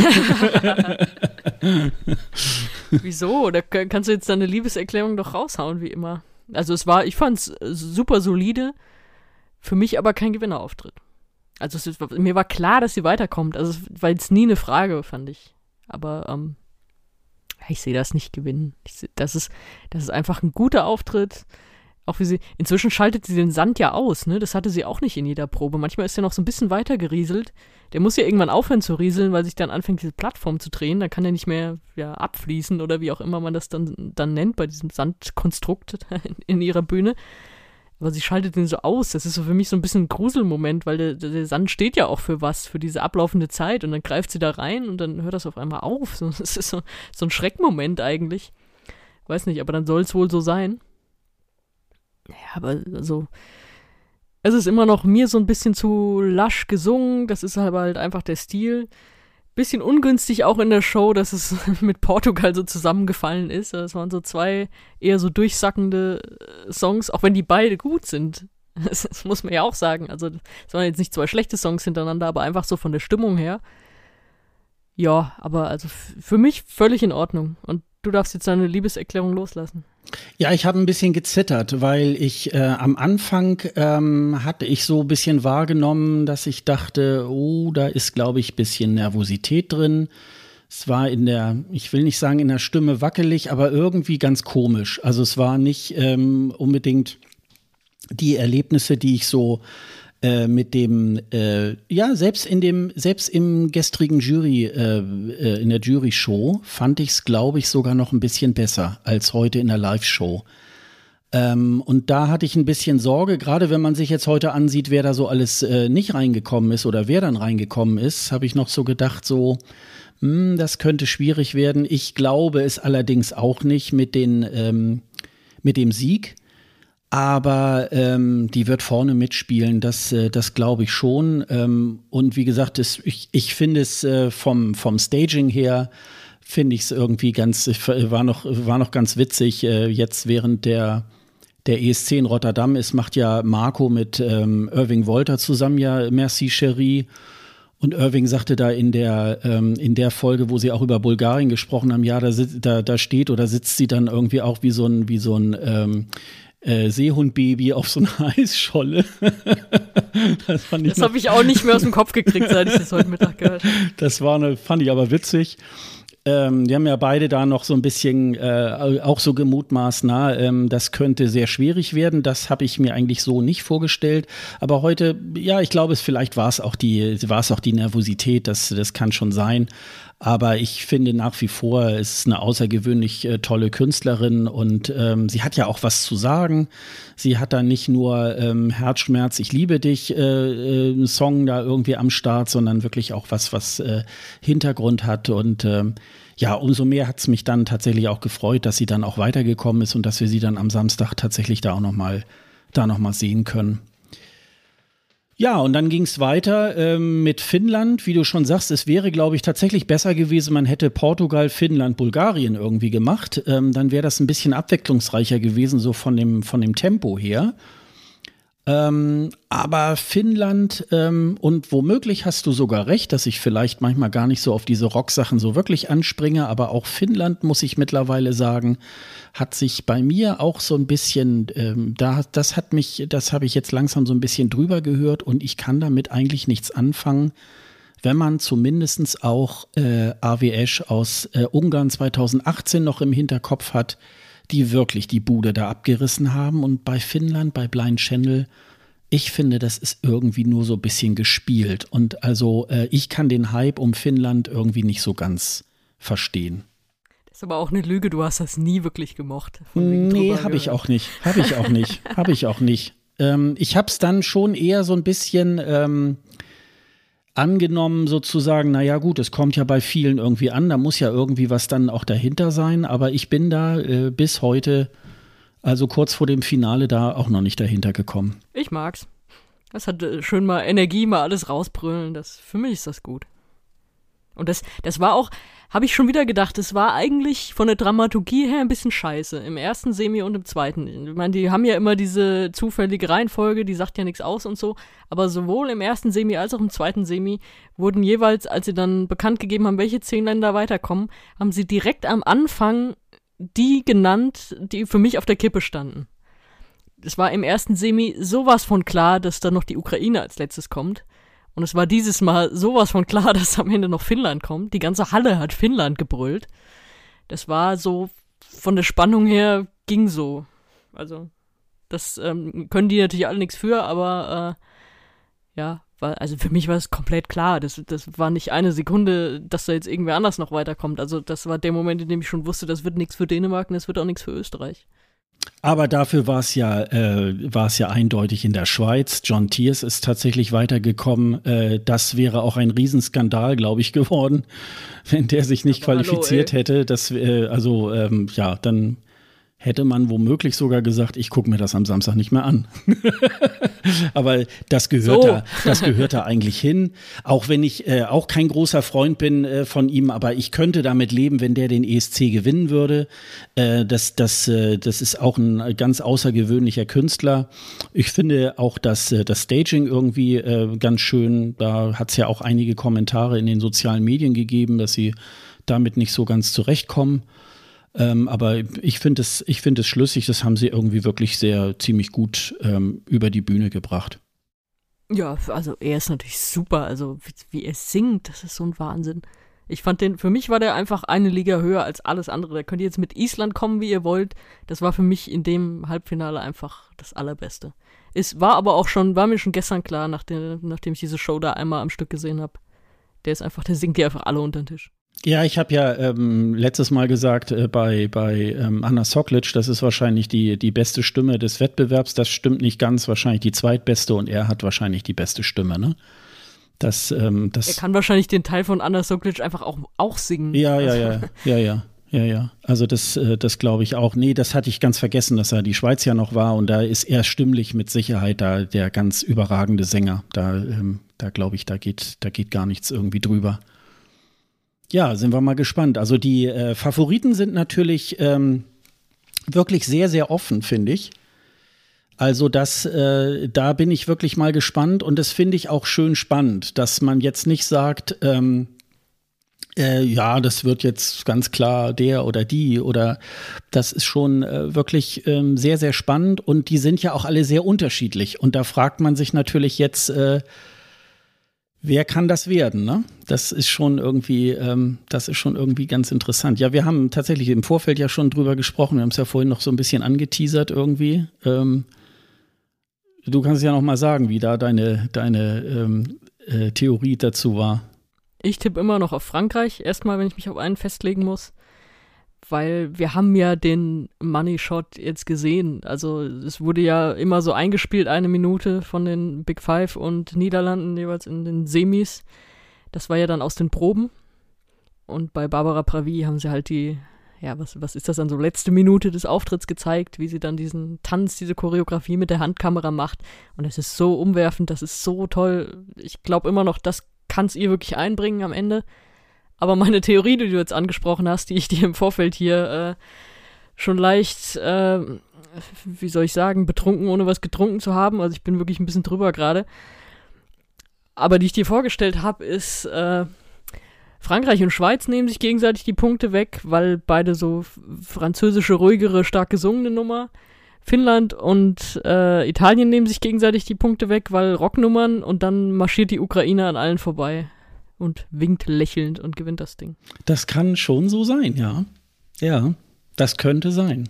Wieso? Da kannst du jetzt deine Liebeserklärung doch raushauen, wie immer. Also es war, ich fand's super solide, für mich aber kein Gewinnerauftritt. Also es, mir war klar, dass sie weiterkommt. Also es war jetzt nie eine Frage, fand ich. Aber ähm, ich sehe das nicht gewinnen. Ich seh, das ist, das ist einfach ein guter Auftritt. Auch wie sie, inzwischen schaltet sie den Sand ja aus, ne? Das hatte sie auch nicht in jeder Probe. Manchmal ist er noch so ein bisschen weiter gerieselt. Der muss ja irgendwann aufhören zu rieseln, weil sich dann anfängt, diese Plattform zu drehen. Dann kann er nicht mehr ja, abfließen oder wie auch immer man das dann, dann nennt bei diesem Sandkonstrukt in, in ihrer Bühne. Aber sie schaltet den so aus. Das ist so für mich so ein bisschen ein Gruselmoment, weil der, der Sand steht ja auch für was, für diese ablaufende Zeit. Und dann greift sie da rein und dann hört das auf einmal auf. So, das ist so, so ein Schreckmoment eigentlich. Weiß nicht, aber dann soll es wohl so sein. Ja, aber also, es ist immer noch mir so ein bisschen zu lasch gesungen. Das ist aber halt einfach der Stil. Bisschen ungünstig auch in der Show, dass es mit Portugal so zusammengefallen ist. Es waren so zwei eher so durchsackende Songs, auch wenn die beide gut sind. Das, das muss man ja auch sagen. Also, es waren jetzt nicht zwei schlechte Songs hintereinander, aber einfach so von der Stimmung her. Ja, aber also f- für mich völlig in Ordnung. Und du darfst jetzt deine Liebeserklärung loslassen. Ja, ich habe ein bisschen gezittert, weil ich äh, am Anfang ähm, hatte ich so ein bisschen wahrgenommen, dass ich dachte, oh, da ist, glaube ich, ein bisschen Nervosität drin. Es war in der, ich will nicht sagen in der Stimme wackelig, aber irgendwie ganz komisch. Also es war nicht ähm, unbedingt die Erlebnisse, die ich so äh, mit dem, äh, ja, selbst in dem, selbst im gestrigen Jury, äh, äh, in der Jury-Show fand ich es, glaube ich, sogar noch ein bisschen besser als heute in der Live-Show. Ähm, und da hatte ich ein bisschen Sorge, gerade wenn man sich jetzt heute ansieht, wer da so alles äh, nicht reingekommen ist oder wer dann reingekommen ist, habe ich noch so gedacht, so, hm, das könnte schwierig werden. Ich glaube es allerdings auch nicht mit den, ähm, mit dem Sieg. Aber ähm, die wird vorne mitspielen, das, äh, das glaube ich schon. Ähm, und wie gesagt, das, ich, ich finde es äh, vom, vom Staging her, finde ich es irgendwie ganz, war noch, war noch ganz witzig. Äh, jetzt während der, der E S C in Rotterdam ist, macht ja Marco mit ähm, Irving Wolter zusammen ja Merci Chérie. Und Irving sagte da in der, ähm, in der Folge, wo sie auch über Bulgarien gesprochen haben, ja, da, da, da steht oder sitzt sie dann irgendwie auch wie so ein, wie so ein ähm, Äh, Seehundbaby auf so einer Eisscholle. Das, fand ich das habe ich auch nicht mehr aus dem Kopf gekriegt, seit ich das heute Mittag gehört habe. Das war eine, fand ich aber witzig. Ähm, die haben ja beide da noch so ein bisschen äh, auch so gemutmaßt, na, ähm, das könnte sehr schwierig werden. Das habe ich mir eigentlich so nicht vorgestellt. Aber heute, ja, ich glaube, es vielleicht war es auch die, war es auch die Nervosität. Das, das kann schon sein. Aber ich finde nach wie vor, es ist eine außergewöhnlich äh, tolle Künstlerin und ähm, sie hat ja auch was zu sagen. Sie hat da nicht nur ähm, Herzschmerz, ich liebe dich, äh, äh, einen Song da irgendwie am Start, sondern wirklich auch was, was äh, Hintergrund hat. Und ähm, ja, umso mehr hat es mich dann tatsächlich auch gefreut, dass sie dann auch weitergekommen ist und dass wir sie dann am Samstag tatsächlich da auch noch mal, da noch mal sehen können. Ja, und dann ging es weiter ähm, mit Finnland. Wie du schon sagst, es wäre, glaube ich, tatsächlich besser gewesen, man hätte Portugal, Finnland, Bulgarien irgendwie gemacht. Ähm, dann wäre das ein bisschen abwechslungsreicher gewesen, so von dem, von dem Tempo her. Ähm, aber Finnland ähm, und womöglich hast du sogar recht, dass ich vielleicht manchmal gar nicht so auf diese Rocksachen so wirklich anspringe, aber auch Finnland, muss ich mittlerweile sagen, hat sich bei mir auch so ein bisschen, ähm, da, das hat mich, das habe ich jetzt langsam so ein bisschen drüber gehört und ich kann damit eigentlich nichts anfangen, wenn man zumindest auch äh, A W Esch aus äh, Ungarn zweitausendachtzehn noch im Hinterkopf hat, die wirklich die Bude da abgerissen haben. Und bei Finnland, bei Blind Channel, ich finde, das ist irgendwie nur so ein bisschen gespielt. Und also äh, ich kann den Hype um Finnland irgendwie nicht so ganz verstehen. Das ist aber auch eine Lüge, du hast das nie wirklich gemocht. Nee, habe ich auch nicht. Habe ich auch nicht. Habe ich auch nicht. Ähm, ich habe es dann schon eher so ein bisschen ähm, angenommen sozusagen, naja gut, es kommt ja bei vielen irgendwie an, da muss ja irgendwie was dann auch dahinter sein, aber ich bin da äh, bis heute, also kurz vor dem Finale, da auch noch nicht dahinter gekommen. Ich mag's. Das hat äh, schön mal Energie, mal alles rausbrüllen, das, für mich ist das gut. Und das, das war auch, habe ich schon wieder gedacht, das war eigentlich von der Dramaturgie her ein bisschen scheiße. Im ersten Semi und im zweiten. Ich meine, die haben ja immer diese zufällige Reihenfolge, die sagt ja nichts aus und so. Aber sowohl im ersten Semi als auch im zweiten Semi wurden jeweils, als sie dann bekannt gegeben haben, welche zehn Länder weiterkommen, haben sie direkt am Anfang die genannt, die für mich auf der Kippe standen. Es war im ersten Semi sowas von klar, dass dann noch die Ukraine als letztes kommt. Und es war dieses Mal sowas von klar, dass am Ende noch Finnland kommt. Die ganze Halle hat Finnland gebrüllt. Das war so, von der Spannung her ging so. Also, Das ähm, können die natürlich alle nichts für, aber äh, ja, war, also für mich war es komplett klar. Das, das war nicht eine Sekunde, dass da jetzt irgendwer anders noch weiterkommt. Also das war der Moment, in dem ich schon wusste, das wird nichts für Dänemark und das wird auch nichts für Österreich. Aber dafür war es ja, äh, war es ja eindeutig in der Schweiz. John Thiers ist tatsächlich weitergekommen. Äh, das wäre auch ein Riesenskandal, glaube ich, geworden, wenn der sich nicht aber qualifiziert hallo, hätte. Das, äh, also ähm, ja, dann hätte man womöglich sogar gesagt, ich gucke mir das am Samstag nicht mehr an. Aber das gehört, so. da, das gehört da eigentlich hin. Auch wenn ich äh, auch kein großer Freund bin äh, von ihm, aber ich könnte damit leben, wenn der den E S C gewinnen würde. Äh, das, das, äh, das ist auch ein ganz außergewöhnlicher Künstler. Ich finde auch das, äh, das Staging irgendwie äh, ganz schön. Da hat es ja auch einige Kommentare in den sozialen Medien gegeben, dass sie damit nicht so ganz zurechtkommen. Ähm, aber ich finde es, ich finde es schlüssig, das haben sie irgendwie wirklich sehr ziemlich gut ähm, über die Bühne gebracht. Ja, also er ist natürlich super, also wie, wie er singt, das ist so ein Wahnsinn. Ich fand den, für mich war der einfach eine Liga höher als alles andere. Da könnt ihr jetzt mit Island kommen, wie ihr wollt. Das war für mich in dem Halbfinale einfach das Allerbeste. Es war aber auch schon, war mir schon gestern klar, nachdem, nachdem ich diese Show da einmal am Stück gesehen habe. Der ist einfach, der singt die einfach alle unter den Tisch. Ja, ich habe ja ähm, letztes Mal gesagt, äh, bei, bei ähm, Anna Soklic, das ist wahrscheinlich die, die beste Stimme des Wettbewerbs. Das stimmt nicht ganz, wahrscheinlich die zweitbeste und er hat wahrscheinlich die beste Stimme, ne? Das, ähm, das er kann wahrscheinlich den Teil von Anna Soklic einfach auch, auch singen. Ja, also. ja, ja, ja, ja, ja, ja. Also das, äh, das glaube ich auch. Nee, das hatte ich ganz vergessen, dass er die Schweiz ja noch war und da ist er stimmlich mit Sicherheit da der ganz überragende Sänger. Da, ähm, da glaube ich, da geht, da geht gar nichts irgendwie drüber. Ja, sind wir mal gespannt. Also die äh, Favoriten sind natürlich ähm, wirklich sehr, sehr offen, finde ich. Also das, äh, da bin ich wirklich mal gespannt und das finde ich auch schön spannend, dass man jetzt nicht sagt, ähm, äh, ja, das wird jetzt ganz klar der oder die oder das ist schon äh, wirklich ähm, sehr, sehr spannend und die sind ja auch alle sehr unterschiedlich und da fragt man sich natürlich jetzt, äh, wer kann das werden, ne? Das ist schon irgendwie, ähm, das ist schon irgendwie ganz interessant. Ja, wir haben tatsächlich im Vorfeld ja schon drüber gesprochen. Wir haben es ja vorhin noch so ein bisschen angeteasert irgendwie. Ähm, du kannst ja noch mal sagen, wie da deine, deine ähm, äh, Theorie dazu war. Ich tippe immer noch auf Frankreich. Erstmal, wenn ich mich auf einen festlegen muss. Weil wir haben ja den Money Shot jetzt gesehen. Also es wurde ja immer so eingespielt, eine Minute von den Big Five und Niederlanden jeweils in den Semis. Das war ja dann aus den Proben. Und bei Barbara Pravi haben sie halt die, ja, was, was ist das dann so, letzte Minute des Auftritts gezeigt, wie sie dann diesen Tanz, diese Choreografie mit der Handkamera macht. Und es ist so umwerfend, das ist so toll. Ich glaube immer noch, das kann es ihr wirklich einbringen am Ende. Aber meine Theorie, die du jetzt angesprochen hast, die ich dir im Vorfeld hier äh, schon leicht, äh, wie soll ich sagen, betrunken, ohne was getrunken zu haben, also ich bin wirklich ein bisschen drüber gerade, aber die ich dir vorgestellt habe, ist, äh, Frankreich und Schweiz nehmen sich gegenseitig die Punkte weg, weil beide so französische, ruhigere, stark gesungene Nummer. Finnland und äh, Italien nehmen sich gegenseitig die Punkte weg, weil Rocknummern und dann marschiert die Ukraine an allen vorbei. Und winkt lächelnd und gewinnt das Ding. Das kann schon so sein, ja. Ja, das könnte sein.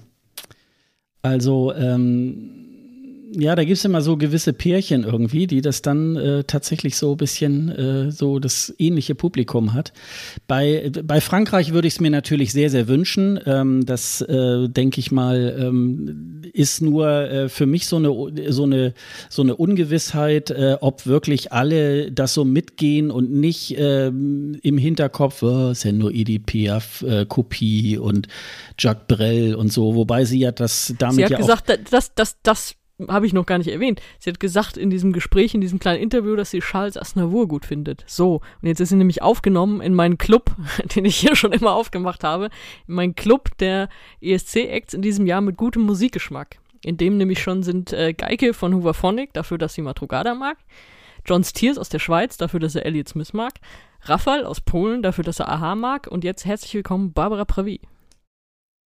Also, ähm, ja, da gibt es immer so gewisse Pärchen irgendwie, die das dann äh, tatsächlich so ein bisschen äh, so das ähnliche Publikum hat. Bei, bei Frankreich würde ich es mir natürlich sehr, sehr wünschen. Ähm, das, äh, denke ich mal, ähm, ist nur äh, für mich so eine, so eine, so eine Ungewissheit, äh, ob wirklich alle das so mitgehen und nicht äh, im Hinterkopf, oh, ist ja nur Edith Piaf, äh, Kopie und Jacques Brel und so, wobei sie ja das damit sie hat ja gesagt, auch das, das, das habe ich noch gar nicht erwähnt. Sie hat gesagt in diesem Gespräch, in diesem kleinen Interview, dass sie Charles Aznavour gut findet. So, und jetzt ist sie nämlich aufgenommen in meinen Club, den ich hier schon immer aufgemacht habe, in meinen Club der E S C-Acts in diesem Jahr mit gutem Musikgeschmack. In dem nämlich schon sind äh, Geike von Hooverphonic, dafür, dass sie Madrugada mag, John Thiers aus der Schweiz, dafür, dass er Elliott Smith mag, Rafal aus Polen, dafür, dass er Aha mag und jetzt herzlich willkommen Barbara Pravi.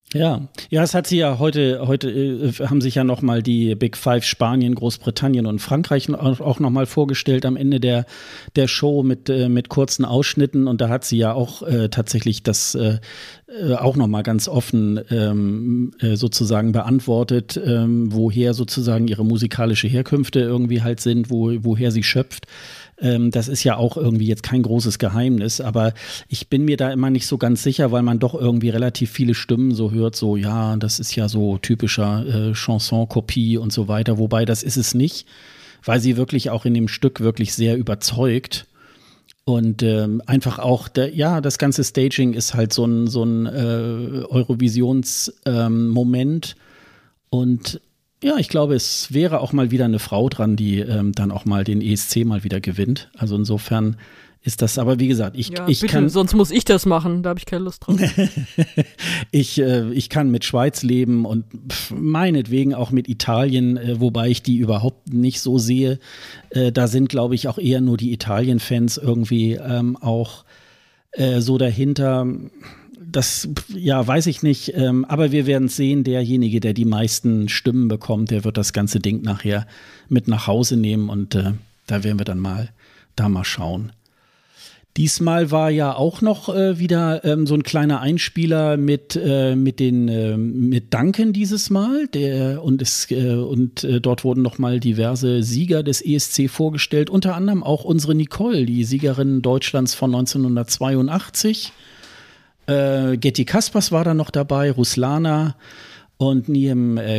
Ja, ja, es hat sie ja heute, heute äh, haben sich ja nochmal die Big Five Spanien, Großbritannien und Frankreich auch, auch nochmal vorgestellt am Ende der, der Show mit, äh, mit kurzen Ausschnitten und da hat sie ja auch äh, tatsächlich das äh, äh, auch nochmal ganz offen ähm, äh, sozusagen beantwortet, ähm, woher sozusagen ihre musikalische Herkünfte irgendwie halt sind, wo, woher sie schöpft. Das ist ja auch irgendwie jetzt kein großes Geheimnis, aber ich bin mir da immer nicht so ganz sicher, weil man doch irgendwie relativ viele Stimmen so hört, so ja, das ist ja so typischer äh, Chanson-Kopie und so weiter, wobei das ist es nicht, weil sie wirklich auch in dem Stück wirklich sehr überzeugt und ähm, einfach auch, der, ja, das ganze Staging ist halt so ein, so ein äh, Eurovisions-Moment ähm, und ja, ich glaube, es wäre auch mal wieder eine Frau dran, die ähm, dann auch mal den E S C mal wieder gewinnt. Also insofern ist das, aber wie gesagt, ich, ja, ich bitte, kann. Sonst muss ich das machen, da habe ich keine Lust drauf. ich, äh, ich kann mit Schweiz leben und pff, meinetwegen auch mit Italien, äh, wobei ich die überhaupt nicht so sehe. Äh, da sind, glaube ich, auch eher nur die Italien-Fans irgendwie ähm, auch äh, so dahinter. Das, ja, weiß ich nicht, ähm, aber wir werden sehen, derjenige, der die meisten Stimmen bekommt, der wird das ganze Ding nachher mit nach Hause nehmen und äh, da werden wir dann mal, da mal schauen. Diesmal war ja auch noch äh, wieder ähm, so ein kleiner Einspieler mit, äh, mit den, äh, mit Duncan dieses Mal, der, und es, äh, und äh, dort wurden noch mal diverse Sieger des E S C vorgestellt, unter anderem auch unsere Nicole, die Siegerin Deutschlands von neunzehnhundertzweiundachtzig. Äh, Getty Kaspers war da noch dabei, Ruslana und Niem äh,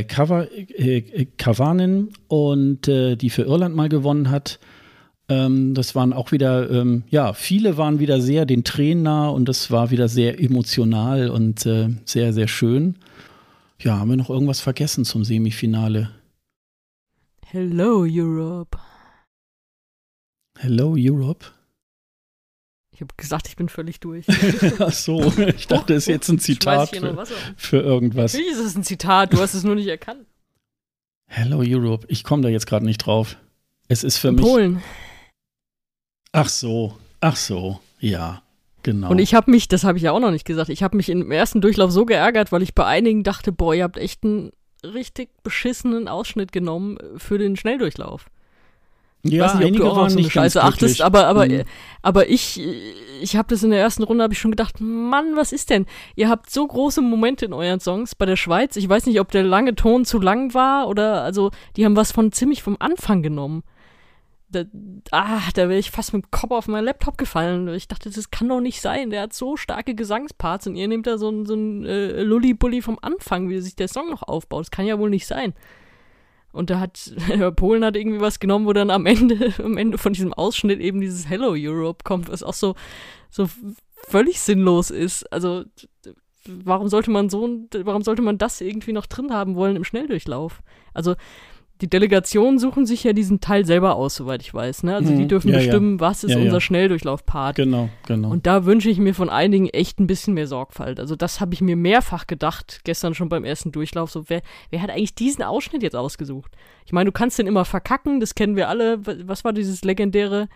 Kavanen und äh, die für Irland mal gewonnen hat. Ähm, das waren auch wieder, ähm, ja, viele waren wieder sehr den Tränen nah und das war wieder sehr emotional und äh, sehr, sehr schön. Ja, haben wir noch irgendwas vergessen zum Semifinale? Hello Europe. Hello Europe? Ich habe gesagt, ich bin völlig durch. Ach so, ich dachte, es ist jetzt ein Zitat für, für irgendwas. Natürlich ist es ein Zitat, du hast es nur nicht erkannt. Hello Europe, ich komme da jetzt gerade nicht drauf. Es ist für In mich. Polen. Ach so, ach so, ja, genau. Und ich habe mich, das habe ich ja auch noch nicht gesagt, ich habe mich im ersten Durchlauf so geärgert, weil ich bei einigen dachte, boah, ihr habt echt einen richtig beschissenen Ausschnitt genommen für den Schnelldurchlauf. Ja, ich weiß nicht, ob du auch auf so eine Scheiße achtest, aber, aber, mhm. aber ich, ich habe das in der ersten Runde, habe ich schon gedacht, Mann, was ist denn? Ihr habt so große Momente in euren Songs bei der Schweiz. Ich weiß nicht, ob der lange Ton zu lang war oder, also, die haben was von ziemlich vom Anfang genommen. Da, ah, da wäre ich fast mit dem Kopf auf meinen Laptop gefallen. Ich dachte, das kann doch nicht sein. Der hat so starke Gesangsparts und ihr nehmt da so einen so ein, äh, Lulli-Bulli vom Anfang, wie sich der Song noch aufbaut. Das kann ja wohl nicht sein. Und da hat, Polen hat irgendwie was genommen, wo dann am Ende, am Ende von diesem Ausschnitt eben dieses Hello Europe kommt, was auch so, so völlig sinnlos ist. Also, warum sollte man so, warum sollte man das irgendwie noch drin haben wollen im Schnelldurchlauf? Also, die Delegationen suchen sich ja diesen Teil selber aus, soweit ich weiß, ne? Also, die dürfen ja, bestimmen, ja. was ist ja, unser ja. Schnelldurchlauf-Part. Genau, genau. Und da wünsche ich mir von einigen echt ein bisschen mehr Sorgfalt. Also, das habe ich mir mehrfach gedacht, gestern schon beim ersten Durchlauf. So, wer, wer hat eigentlich diesen Ausschnitt jetzt ausgesucht? Ich meine, du kannst den immer verkacken, das kennen wir alle. Was war dieses legendäre,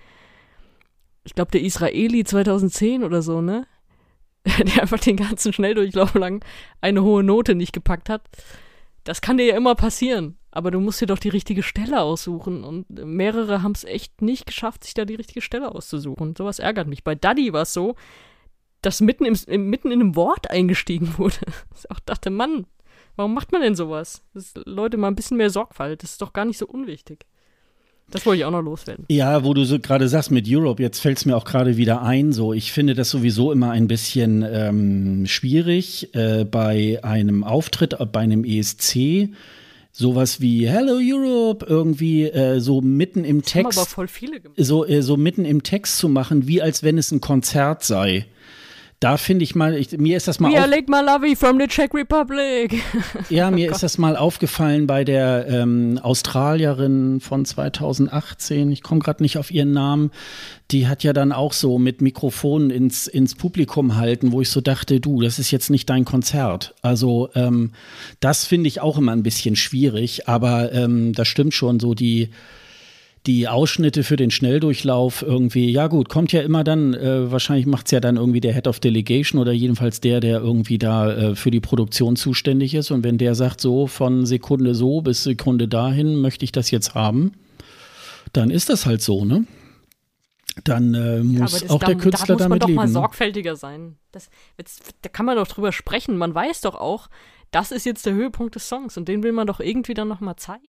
ich glaube, der Israeli zweitausendzehn oder so, ne? Der einfach den ganzen Schnelldurchlauf lang eine hohe Note nicht gepackt hat. Das kann dir ja immer passieren. Aber du musst dir doch die richtige Stelle aussuchen. Und mehrere haben es echt nicht geschafft, sich da die richtige Stelle auszusuchen. Sowas ärgert mich. Bei Daddy war es so, dass mitten, im, im, mitten in einem Wort eingestiegen wurde. Ich auch dachte, Mann, warum macht man denn sowas? Das, Leute, mal ein bisschen mehr Sorgfalt. Das ist doch gar nicht so unwichtig. Das wollte ich auch noch loswerden. Ja, wo du so gerade sagst mit Europe, jetzt fällt es mir auch gerade wieder ein. So, ich finde das sowieso immer ein bisschen ähm, schwierig äh, bei einem Auftritt, bei einem E S C. Sowas wie Hello Europe irgendwie äh, so mitten im das Text, haben aber voll viele gemacht. so äh, so mitten im Text zu machen, wie als wenn es ein Konzert sei. Da finde ich mal, ich, mir ist das mal We are Lake Malawi from the Czech Republic. Ja, mir oh ist das mal aufgefallen bei der ähm, Australierin von zweitausendachtzehn. Ich komme gerade nicht auf ihren Namen. Die hat ja dann auch so mit Mikrofonen ins, ins Publikum halten, wo ich so dachte, du, das ist jetzt nicht dein Konzert. Also ähm, das finde ich auch immer ein bisschen schwierig, aber ähm, das stimmt schon, so die die Ausschnitte für den Schnelldurchlauf irgendwie, ja gut, kommt ja immer dann, äh, wahrscheinlich macht es ja dann irgendwie der Head of Delegation oder jedenfalls der, der irgendwie da äh, für die Produktion zuständig ist. Und wenn der sagt, so von Sekunde so bis Sekunde dahin möchte ich das jetzt haben, dann ist das halt so, ne? Dann äh, muss ja, das, auch der da, Künstler damit leben. Da muss man doch mal sorgfältiger sein. Das, jetzt, da kann man doch drüber sprechen. Man weiß doch auch, das ist jetzt der Höhepunkt des Songs und den will man doch irgendwie dann noch mal zeigen.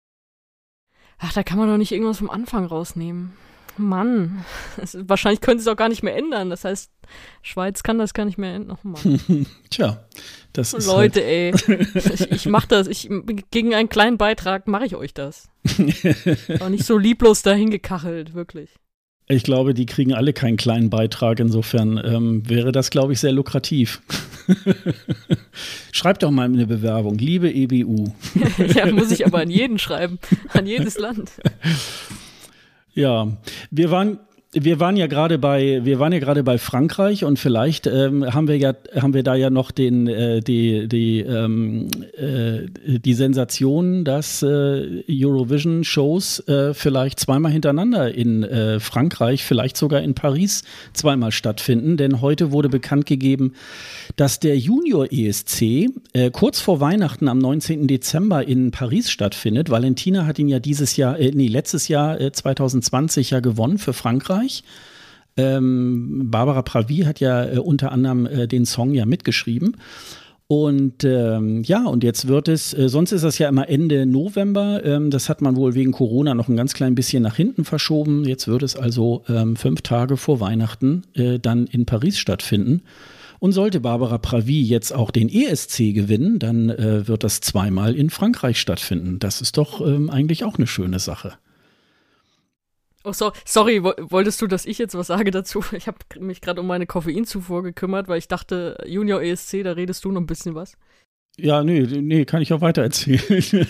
Ach, da kann man doch nicht irgendwas vom Anfang rausnehmen. Mann, das, wahrscheinlich können sie es auch gar nicht mehr ändern. Das heißt, Schweiz kann das gar nicht mehr ändern. Oh Mann. Tja, das ist Leute, halt ey, ich, ich mach das. Ich, gegen einen kleinen Beitrag mache ich euch das. Aber nicht so lieblos dahin gekachelt, wirklich. Ich glaube, die kriegen alle keinen kleinen Beitrag. Insofern ähm, wäre das, glaube ich, sehr lukrativ. Schreibt doch mal eine Bewerbung. Liebe E B U. Ja, muss ich aber an jeden schreiben. An jedes Land. Ja, wir waren... Wir waren ja gerade bei, wir waren ja gerade bei Frankreich und vielleicht ähm, haben wir ja, haben wir da ja noch den, äh, die, die, ähm, äh, die Sensation, dass äh, Eurovision-Shows äh, vielleicht zweimal hintereinander in äh, Frankreich, vielleicht sogar in Paris zweimal stattfinden. Denn heute wurde bekannt gegeben, dass der Junior E S C äh, kurz vor Weihnachten am neunzehnten Dezember in Paris stattfindet. Valentina hat ihn ja dieses Jahr, äh, nee, letztes Jahr äh, zwanzig zwanzig ja gewonnen für Frankreich. Ähm, Barbara Pravi hat ja äh, unter anderem äh, den Song ja mitgeschrieben. Und ähm, ja, und jetzt wird es, äh, sonst ist das ja immer Ende November, ähm, das hat man wohl wegen Corona noch ein ganz klein bisschen nach hinten verschoben. Jetzt wird es also ähm, fünf Tage vor Weihnachten äh, dann in Paris stattfinden. Und sollte Barbara Pravi jetzt auch den E S C gewinnen, dann äh, wird das zweimal in Frankreich stattfinden. Das ist doch ähm, eigentlich auch eine schöne Sache. Oh, so, sorry, wolltest du, dass ich jetzt was sage dazu? Ich habe mich gerade um meine Koffeinzufuhr gekümmert, weil ich dachte, Junior E S C, da redest du noch ein bisschen was. Ja, nee, nee, kann ich auch weiter erzählen.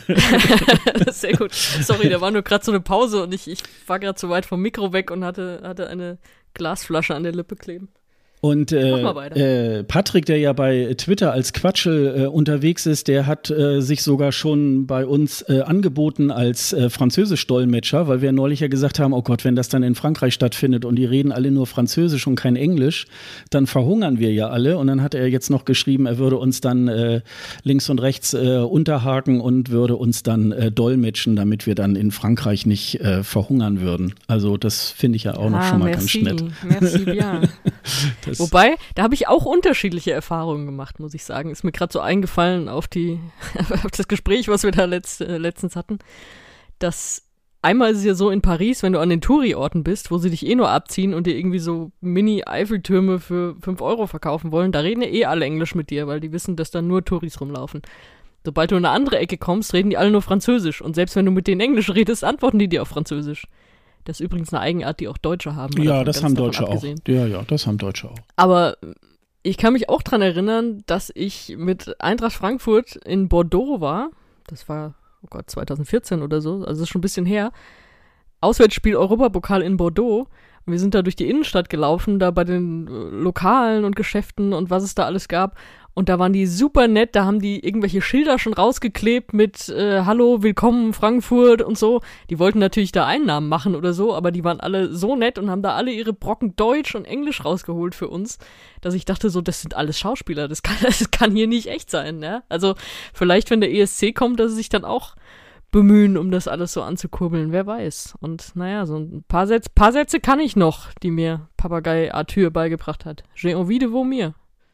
Sehr gut. Sorry, da war nur gerade so eine Pause und ich, ich war gerade so weit vom Mikro weg und hatte, hatte eine Glasflasche an der Lippe kleben. Und äh, äh, Patrick, der ja bei Twitter als Quatschel äh, unterwegs ist, der hat äh, sich sogar schon bei uns äh, angeboten als äh, Französisch-Dolmetscher, weil wir neulich ja gesagt haben, oh Gott, wenn das dann in Frankreich stattfindet und die reden alle nur Französisch und kein Englisch, dann verhungern wir ja alle. Und dann hat er jetzt noch geschrieben, er würde uns dann äh, links und rechts äh, unterhaken und würde uns dann äh, dolmetschen, damit wir dann in Frankreich nicht äh, verhungern würden. Also das finde ich ja auch ah, noch schon mal merci, ganz nett. Merci bien. Wobei, da habe ich auch unterschiedliche Erfahrungen gemacht, muss ich sagen. Ist mir gerade so eingefallen auf die auf das Gespräch, was wir da letzt, äh, letztens hatten, dass einmal ist es ja so in Paris, wenn du an den Touri-Orten bist, wo sie dich eh nur abziehen und dir irgendwie so Mini-Eiffeltürme für fünf Euro verkaufen wollen, da reden ja eh alle Englisch mit dir, weil die wissen, dass da nur Touris rumlaufen. Sobald du in eine andere Ecke kommst, reden die alle nur Französisch. Und selbst wenn du mit denen Englisch redest, antworten die dir auf Französisch. Das ist übrigens eine Eigenart, die auch Deutsche haben. Ja, das haben Deutsche auch. Ja, ja, das haben Deutsche auch. Aber ich kann mich auch dran erinnern, dass ich mit Eintracht Frankfurt in Bordeaux war. Das war, oh Gott, zwanzig vierzehn oder so. Also das ist schon ein bisschen her. Auswärtsspiel Europapokal in Bordeaux. Und wir sind da durch die Innenstadt gelaufen, da bei den Lokalen und Geschäften und was es da alles gab. Und da waren die super nett, da haben die irgendwelche Schilder schon rausgeklebt mit äh, Hallo, willkommen Frankfurt und so. Die wollten natürlich da Einnahmen machen oder so, aber die waren alle so nett und haben da alle ihre Brocken Deutsch und Englisch rausgeholt für uns, dass ich dachte so, das sind alles Schauspieler, das kann, das kann hier nicht echt sein, ne? Also vielleicht, wenn der E S C kommt, dass sie sich dann auch bemühen, um das alles so anzukurbeln, wer weiß. Und naja, so ein paar Sätze, paar Sätze kann ich noch, die mir Papagei Arthur beigebracht hat. J'ai envie de vomir.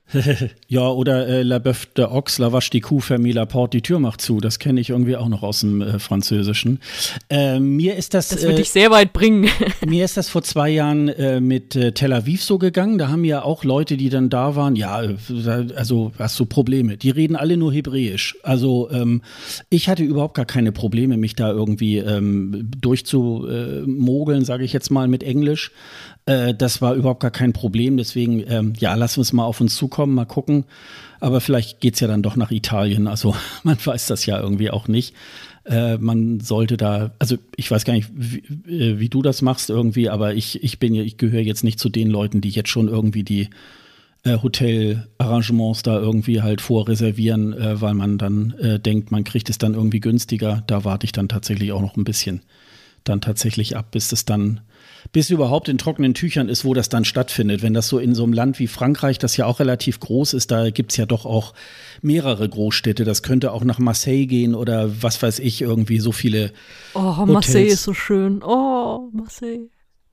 Ja, oder äh, La Bœuf de Ox, La Vache die Kuh, fermé la porte, die Tür macht zu. Das kenne ich irgendwie auch noch aus dem äh, Französischen. Äh, mir ist das. Das würde äh, dich sehr weit bringen. Mir ist das vor zwei Jahren äh, mit äh, Tel Aviv so gegangen. Da haben ja auch Leute, die dann da waren, ja, also hast du Probleme. Die reden alle nur Hebräisch. Also ähm, ich hatte überhaupt gar keine Probleme, mich da irgendwie ähm, durchzumogeln, sage ich jetzt mal, mit Englisch. Das war überhaupt gar kein Problem, deswegen, ähm, ja, lassen wir es mal auf uns zukommen, mal gucken. Aber vielleicht geht's ja dann doch nach Italien, also man weiß das ja irgendwie auch nicht. Äh, man sollte da, also ich weiß gar nicht, wie, wie du das machst irgendwie, aber ich, ich bin ja, ich gehöre jetzt nicht zu den Leuten, die jetzt schon irgendwie die äh, Hotelarrangements da irgendwie halt vorreservieren, äh, weil man dann äh, denkt, man kriegt es dann irgendwie günstiger. Da warte ich dann tatsächlich auch noch ein bisschen. dann tatsächlich ab, bis es dann, bis überhaupt in trockenen Tüchern ist, wo das dann stattfindet. Wenn das so in so einem Land wie Frankreich, das ja auch relativ groß ist, da gibt's ja doch auch mehrere Großstädte. Das könnte auch nach Marseille gehen oder was weiß ich, irgendwie so viele Oh, Hotels. Marseille ist so schön. Oh, Marseille.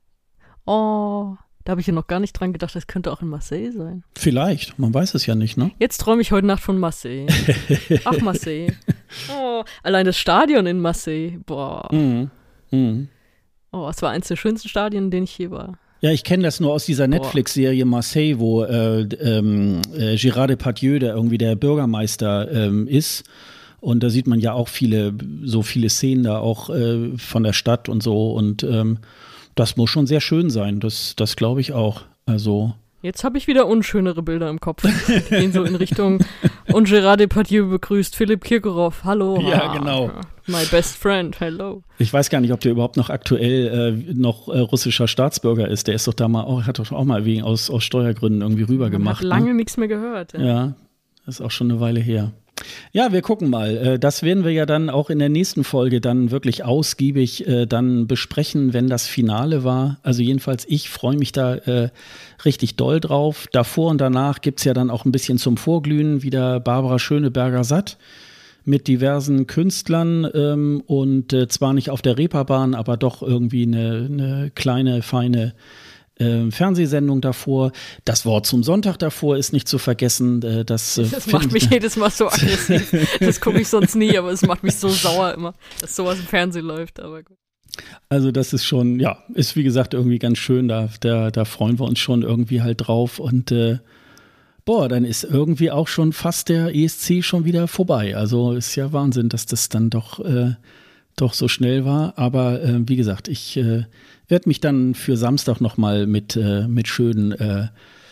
Oh, da habe ich ja noch gar nicht dran gedacht, das könnte auch in Marseille sein. Vielleicht, man weiß es ja nicht, ne? Jetzt träume ich heute Nacht von Marseille. Ach, Marseille. Oh, allein das Stadion in Marseille. Boah. Mhm. Mhm. Oh, es war eins der schönsten Stadien, in denen ich je war. Ja, ich kenne das nur aus dieser Netflix-Serie Marseille, wo äh, ähm, äh, Gérard Depardieu, der irgendwie der Bürgermeister ähm, ist. Und da sieht man ja auch viele, so viele Szenen da auch äh, von der Stadt und so. Und ähm, das muss schon sehr schön sein. Das, das glaube ich auch. Also. Jetzt habe ich wieder unschönere Bilder im Kopf. Die gehen so in Richtung und Gérard Depardieu begrüßt Philipp Kirkorov. Hallo. Ja, genau. My best friend. Hello. Ich weiß gar nicht, ob der überhaupt noch aktuell äh, noch äh, russischer Staatsbürger ist. Der ist doch da mal auch, hat doch auch mal wegen aus, aus Steuergründen irgendwie rüber gemacht. Hat lange ne? nichts mehr gehört. Ja. ja, das ist auch schon eine Weile her. Ja, wir gucken mal. Das werden wir ja dann auch in der nächsten Folge dann wirklich ausgiebig äh, dann besprechen, wenn das Finale war. Also jedenfalls, ich freue mich da äh, richtig doll drauf. Davor und danach gibt's ja dann auch ein bisschen zum Vorglühen wieder Barbara Schöneberger-Satt mit diversen Künstlern ähm, und äh, zwar nicht auf der Reeperbahn, aber doch irgendwie eine, eine kleine, feine Äh, Fernsehsendung davor. Das Wort zum Sonntag davor ist nicht zu vergessen. Äh, das äh, das macht mich jedes Mal so aggressiv. Das gucke ich sonst nie, aber es macht mich so sauer immer, dass sowas im Fernsehen läuft. Aber gut. Also das ist schon, ja, ist wie gesagt irgendwie ganz schön. Da, da, da freuen wir uns schon irgendwie halt drauf. Und äh, boah, dann ist irgendwie auch schon fast der E S C schon wieder vorbei. Also ist ja Wahnsinn, dass das dann doch, äh, doch so schnell war. Aber äh, wie gesagt, ich äh, werde mich dann für Samstag nochmal mit, äh, mit schönen äh,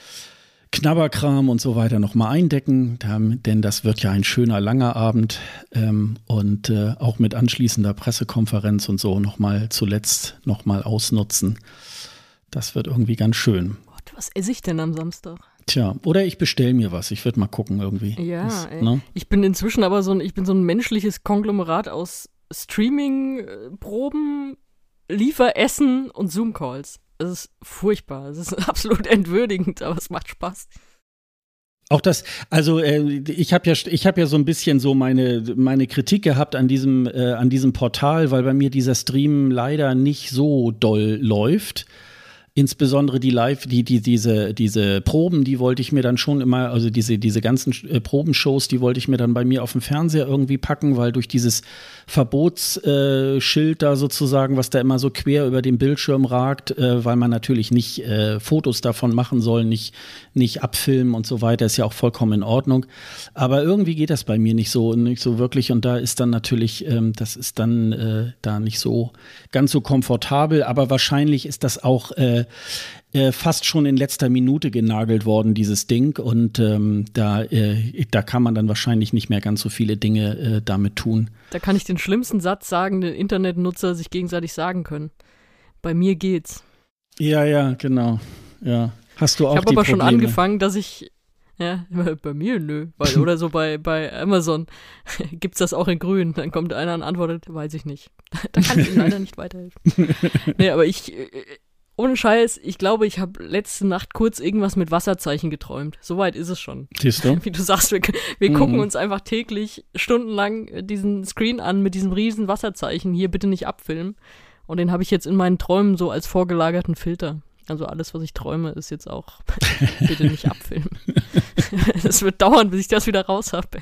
Knabberkram und so weiter nochmal eindecken, denn das wird ja ein schöner, langer Abend ähm, und äh, auch mit anschließender Pressekonferenz und so nochmal zuletzt nochmal ausnutzen. Das wird irgendwie ganz schön. Gott, was esse ich denn am Samstag? Tja, oder ich bestelle mir was. Ich würde mal gucken irgendwie. Ja, das, ey. Ne? Ich bin inzwischen aber so ein, ich bin so ein menschliches Konglomerat aus Streaming-Proben, Lieferessen und Zoom-Calls. Es ist furchtbar. Es ist absolut entwürdigend, aber es macht Spaß. Auch das, also äh, ich habe ja, ich habe ja so ein bisschen so meine meine Kritik gehabt an diesem äh, an diesem Portal, weil bei mir dieser Stream leider nicht so doll läuft. Insbesondere die Live, die, die, diese, diese Proben, die wollte ich mir dann schon immer, also diese, diese ganzen äh, Probenshows, die wollte ich mir dann bei mir auf dem Fernseher irgendwie packen, weil durch dieses Verbotsschild äh, da sozusagen, was da immer so quer über den Bildschirm ragt, äh, weil man natürlich nicht äh, Fotos davon machen soll, nicht, nicht abfilmen und so weiter, ist ja auch vollkommen in Ordnung. Aber irgendwie geht das bei mir nicht so, nicht so wirklich und da ist dann natürlich, ähm, das ist dann äh, da nicht so ganz so komfortabel, aber wahrscheinlich ist das auch äh, Äh, fast schon in letzter Minute genagelt worden, dieses Ding. Und ähm, da, äh, da kann man dann wahrscheinlich nicht mehr ganz so viele Dinge äh, damit tun. Da kann ich den schlimmsten Satz sagen, den Internetnutzer sich gegenseitig sagen können. Bei mir geht's. Ja, ja, genau. Ja. Hast du auch ich habe aber Probleme? schon angefangen, dass ich ja, bei mir nö. Weil, oder so bei, bei Amazon gibt's das auch in grün. Dann kommt einer und antwortet, weiß ich nicht. Da kann ich ihm leider nicht weiterhelfen. Nee, aber ich ohne Scheiß, ich glaube, ich habe letzte Nacht kurz irgendwas mit Wasserzeichen geträumt. Soweit ist es schon. Siehst du? Wie du sagst, wir, wir mhm. gucken uns einfach täglich stundenlang diesen Screen an mit diesem riesen Wasserzeichen. Hier bitte nicht abfilmen. Und den habe ich jetzt in meinen Träumen so als vorgelagerten Filter. Also alles, was ich träume, ist jetzt auch bitte nicht abfilmen. Es wird dauern, bis ich das wieder raus habe.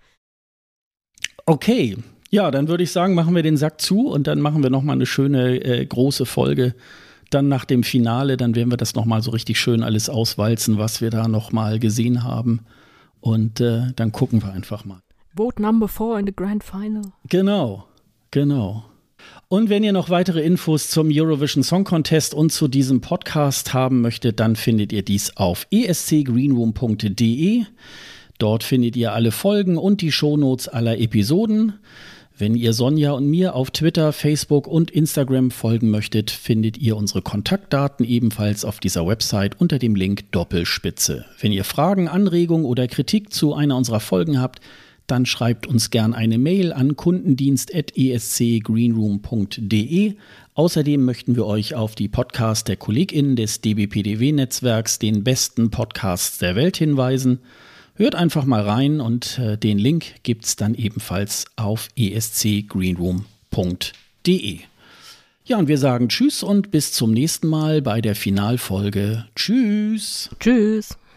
Okay. Ja, dann würde ich sagen, machen wir den Sack zu und dann machen wir nochmal eine schöne, äh, große Folge. Dann nach dem Finale, dann werden wir das nochmal so richtig schön alles auswalzen, was wir da nochmal gesehen haben. Und äh, dann gucken wir einfach mal. Vote number four in the Grand Final. Genau, genau. Und wenn ihr noch weitere Infos zum Eurovision Song Contest und zu diesem Podcast haben möchtet, dann findet ihr dies auf e s c greenroom punkt d e. Dort findet ihr alle Folgen und die Shownotes aller Episoden. Wenn ihr Sonja und mir auf Twitter, Facebook und Instagram folgen möchtet, findet ihr unsere Kontaktdaten ebenfalls auf dieser Website unter dem Link Doppelspitze. Wenn ihr Fragen, Anregungen oder Kritik zu einer unserer Folgen habt, dann schreibt uns gern eine Mail an kundendienst at e s c greenroom punkt d e. Außerdem möchten wir euch auf die Podcasts der KollegInnen des D B P D W-Netzwerks, den besten Podcasts der Welt, hinweisen. Hört einfach mal rein und äh, den Link gibt's dann ebenfalls auf e s c greenroom punkt d e. Ja, und wir sagen Tschüss und bis zum nächsten Mal bei der Finalfolge. Tschüss. Tschüss.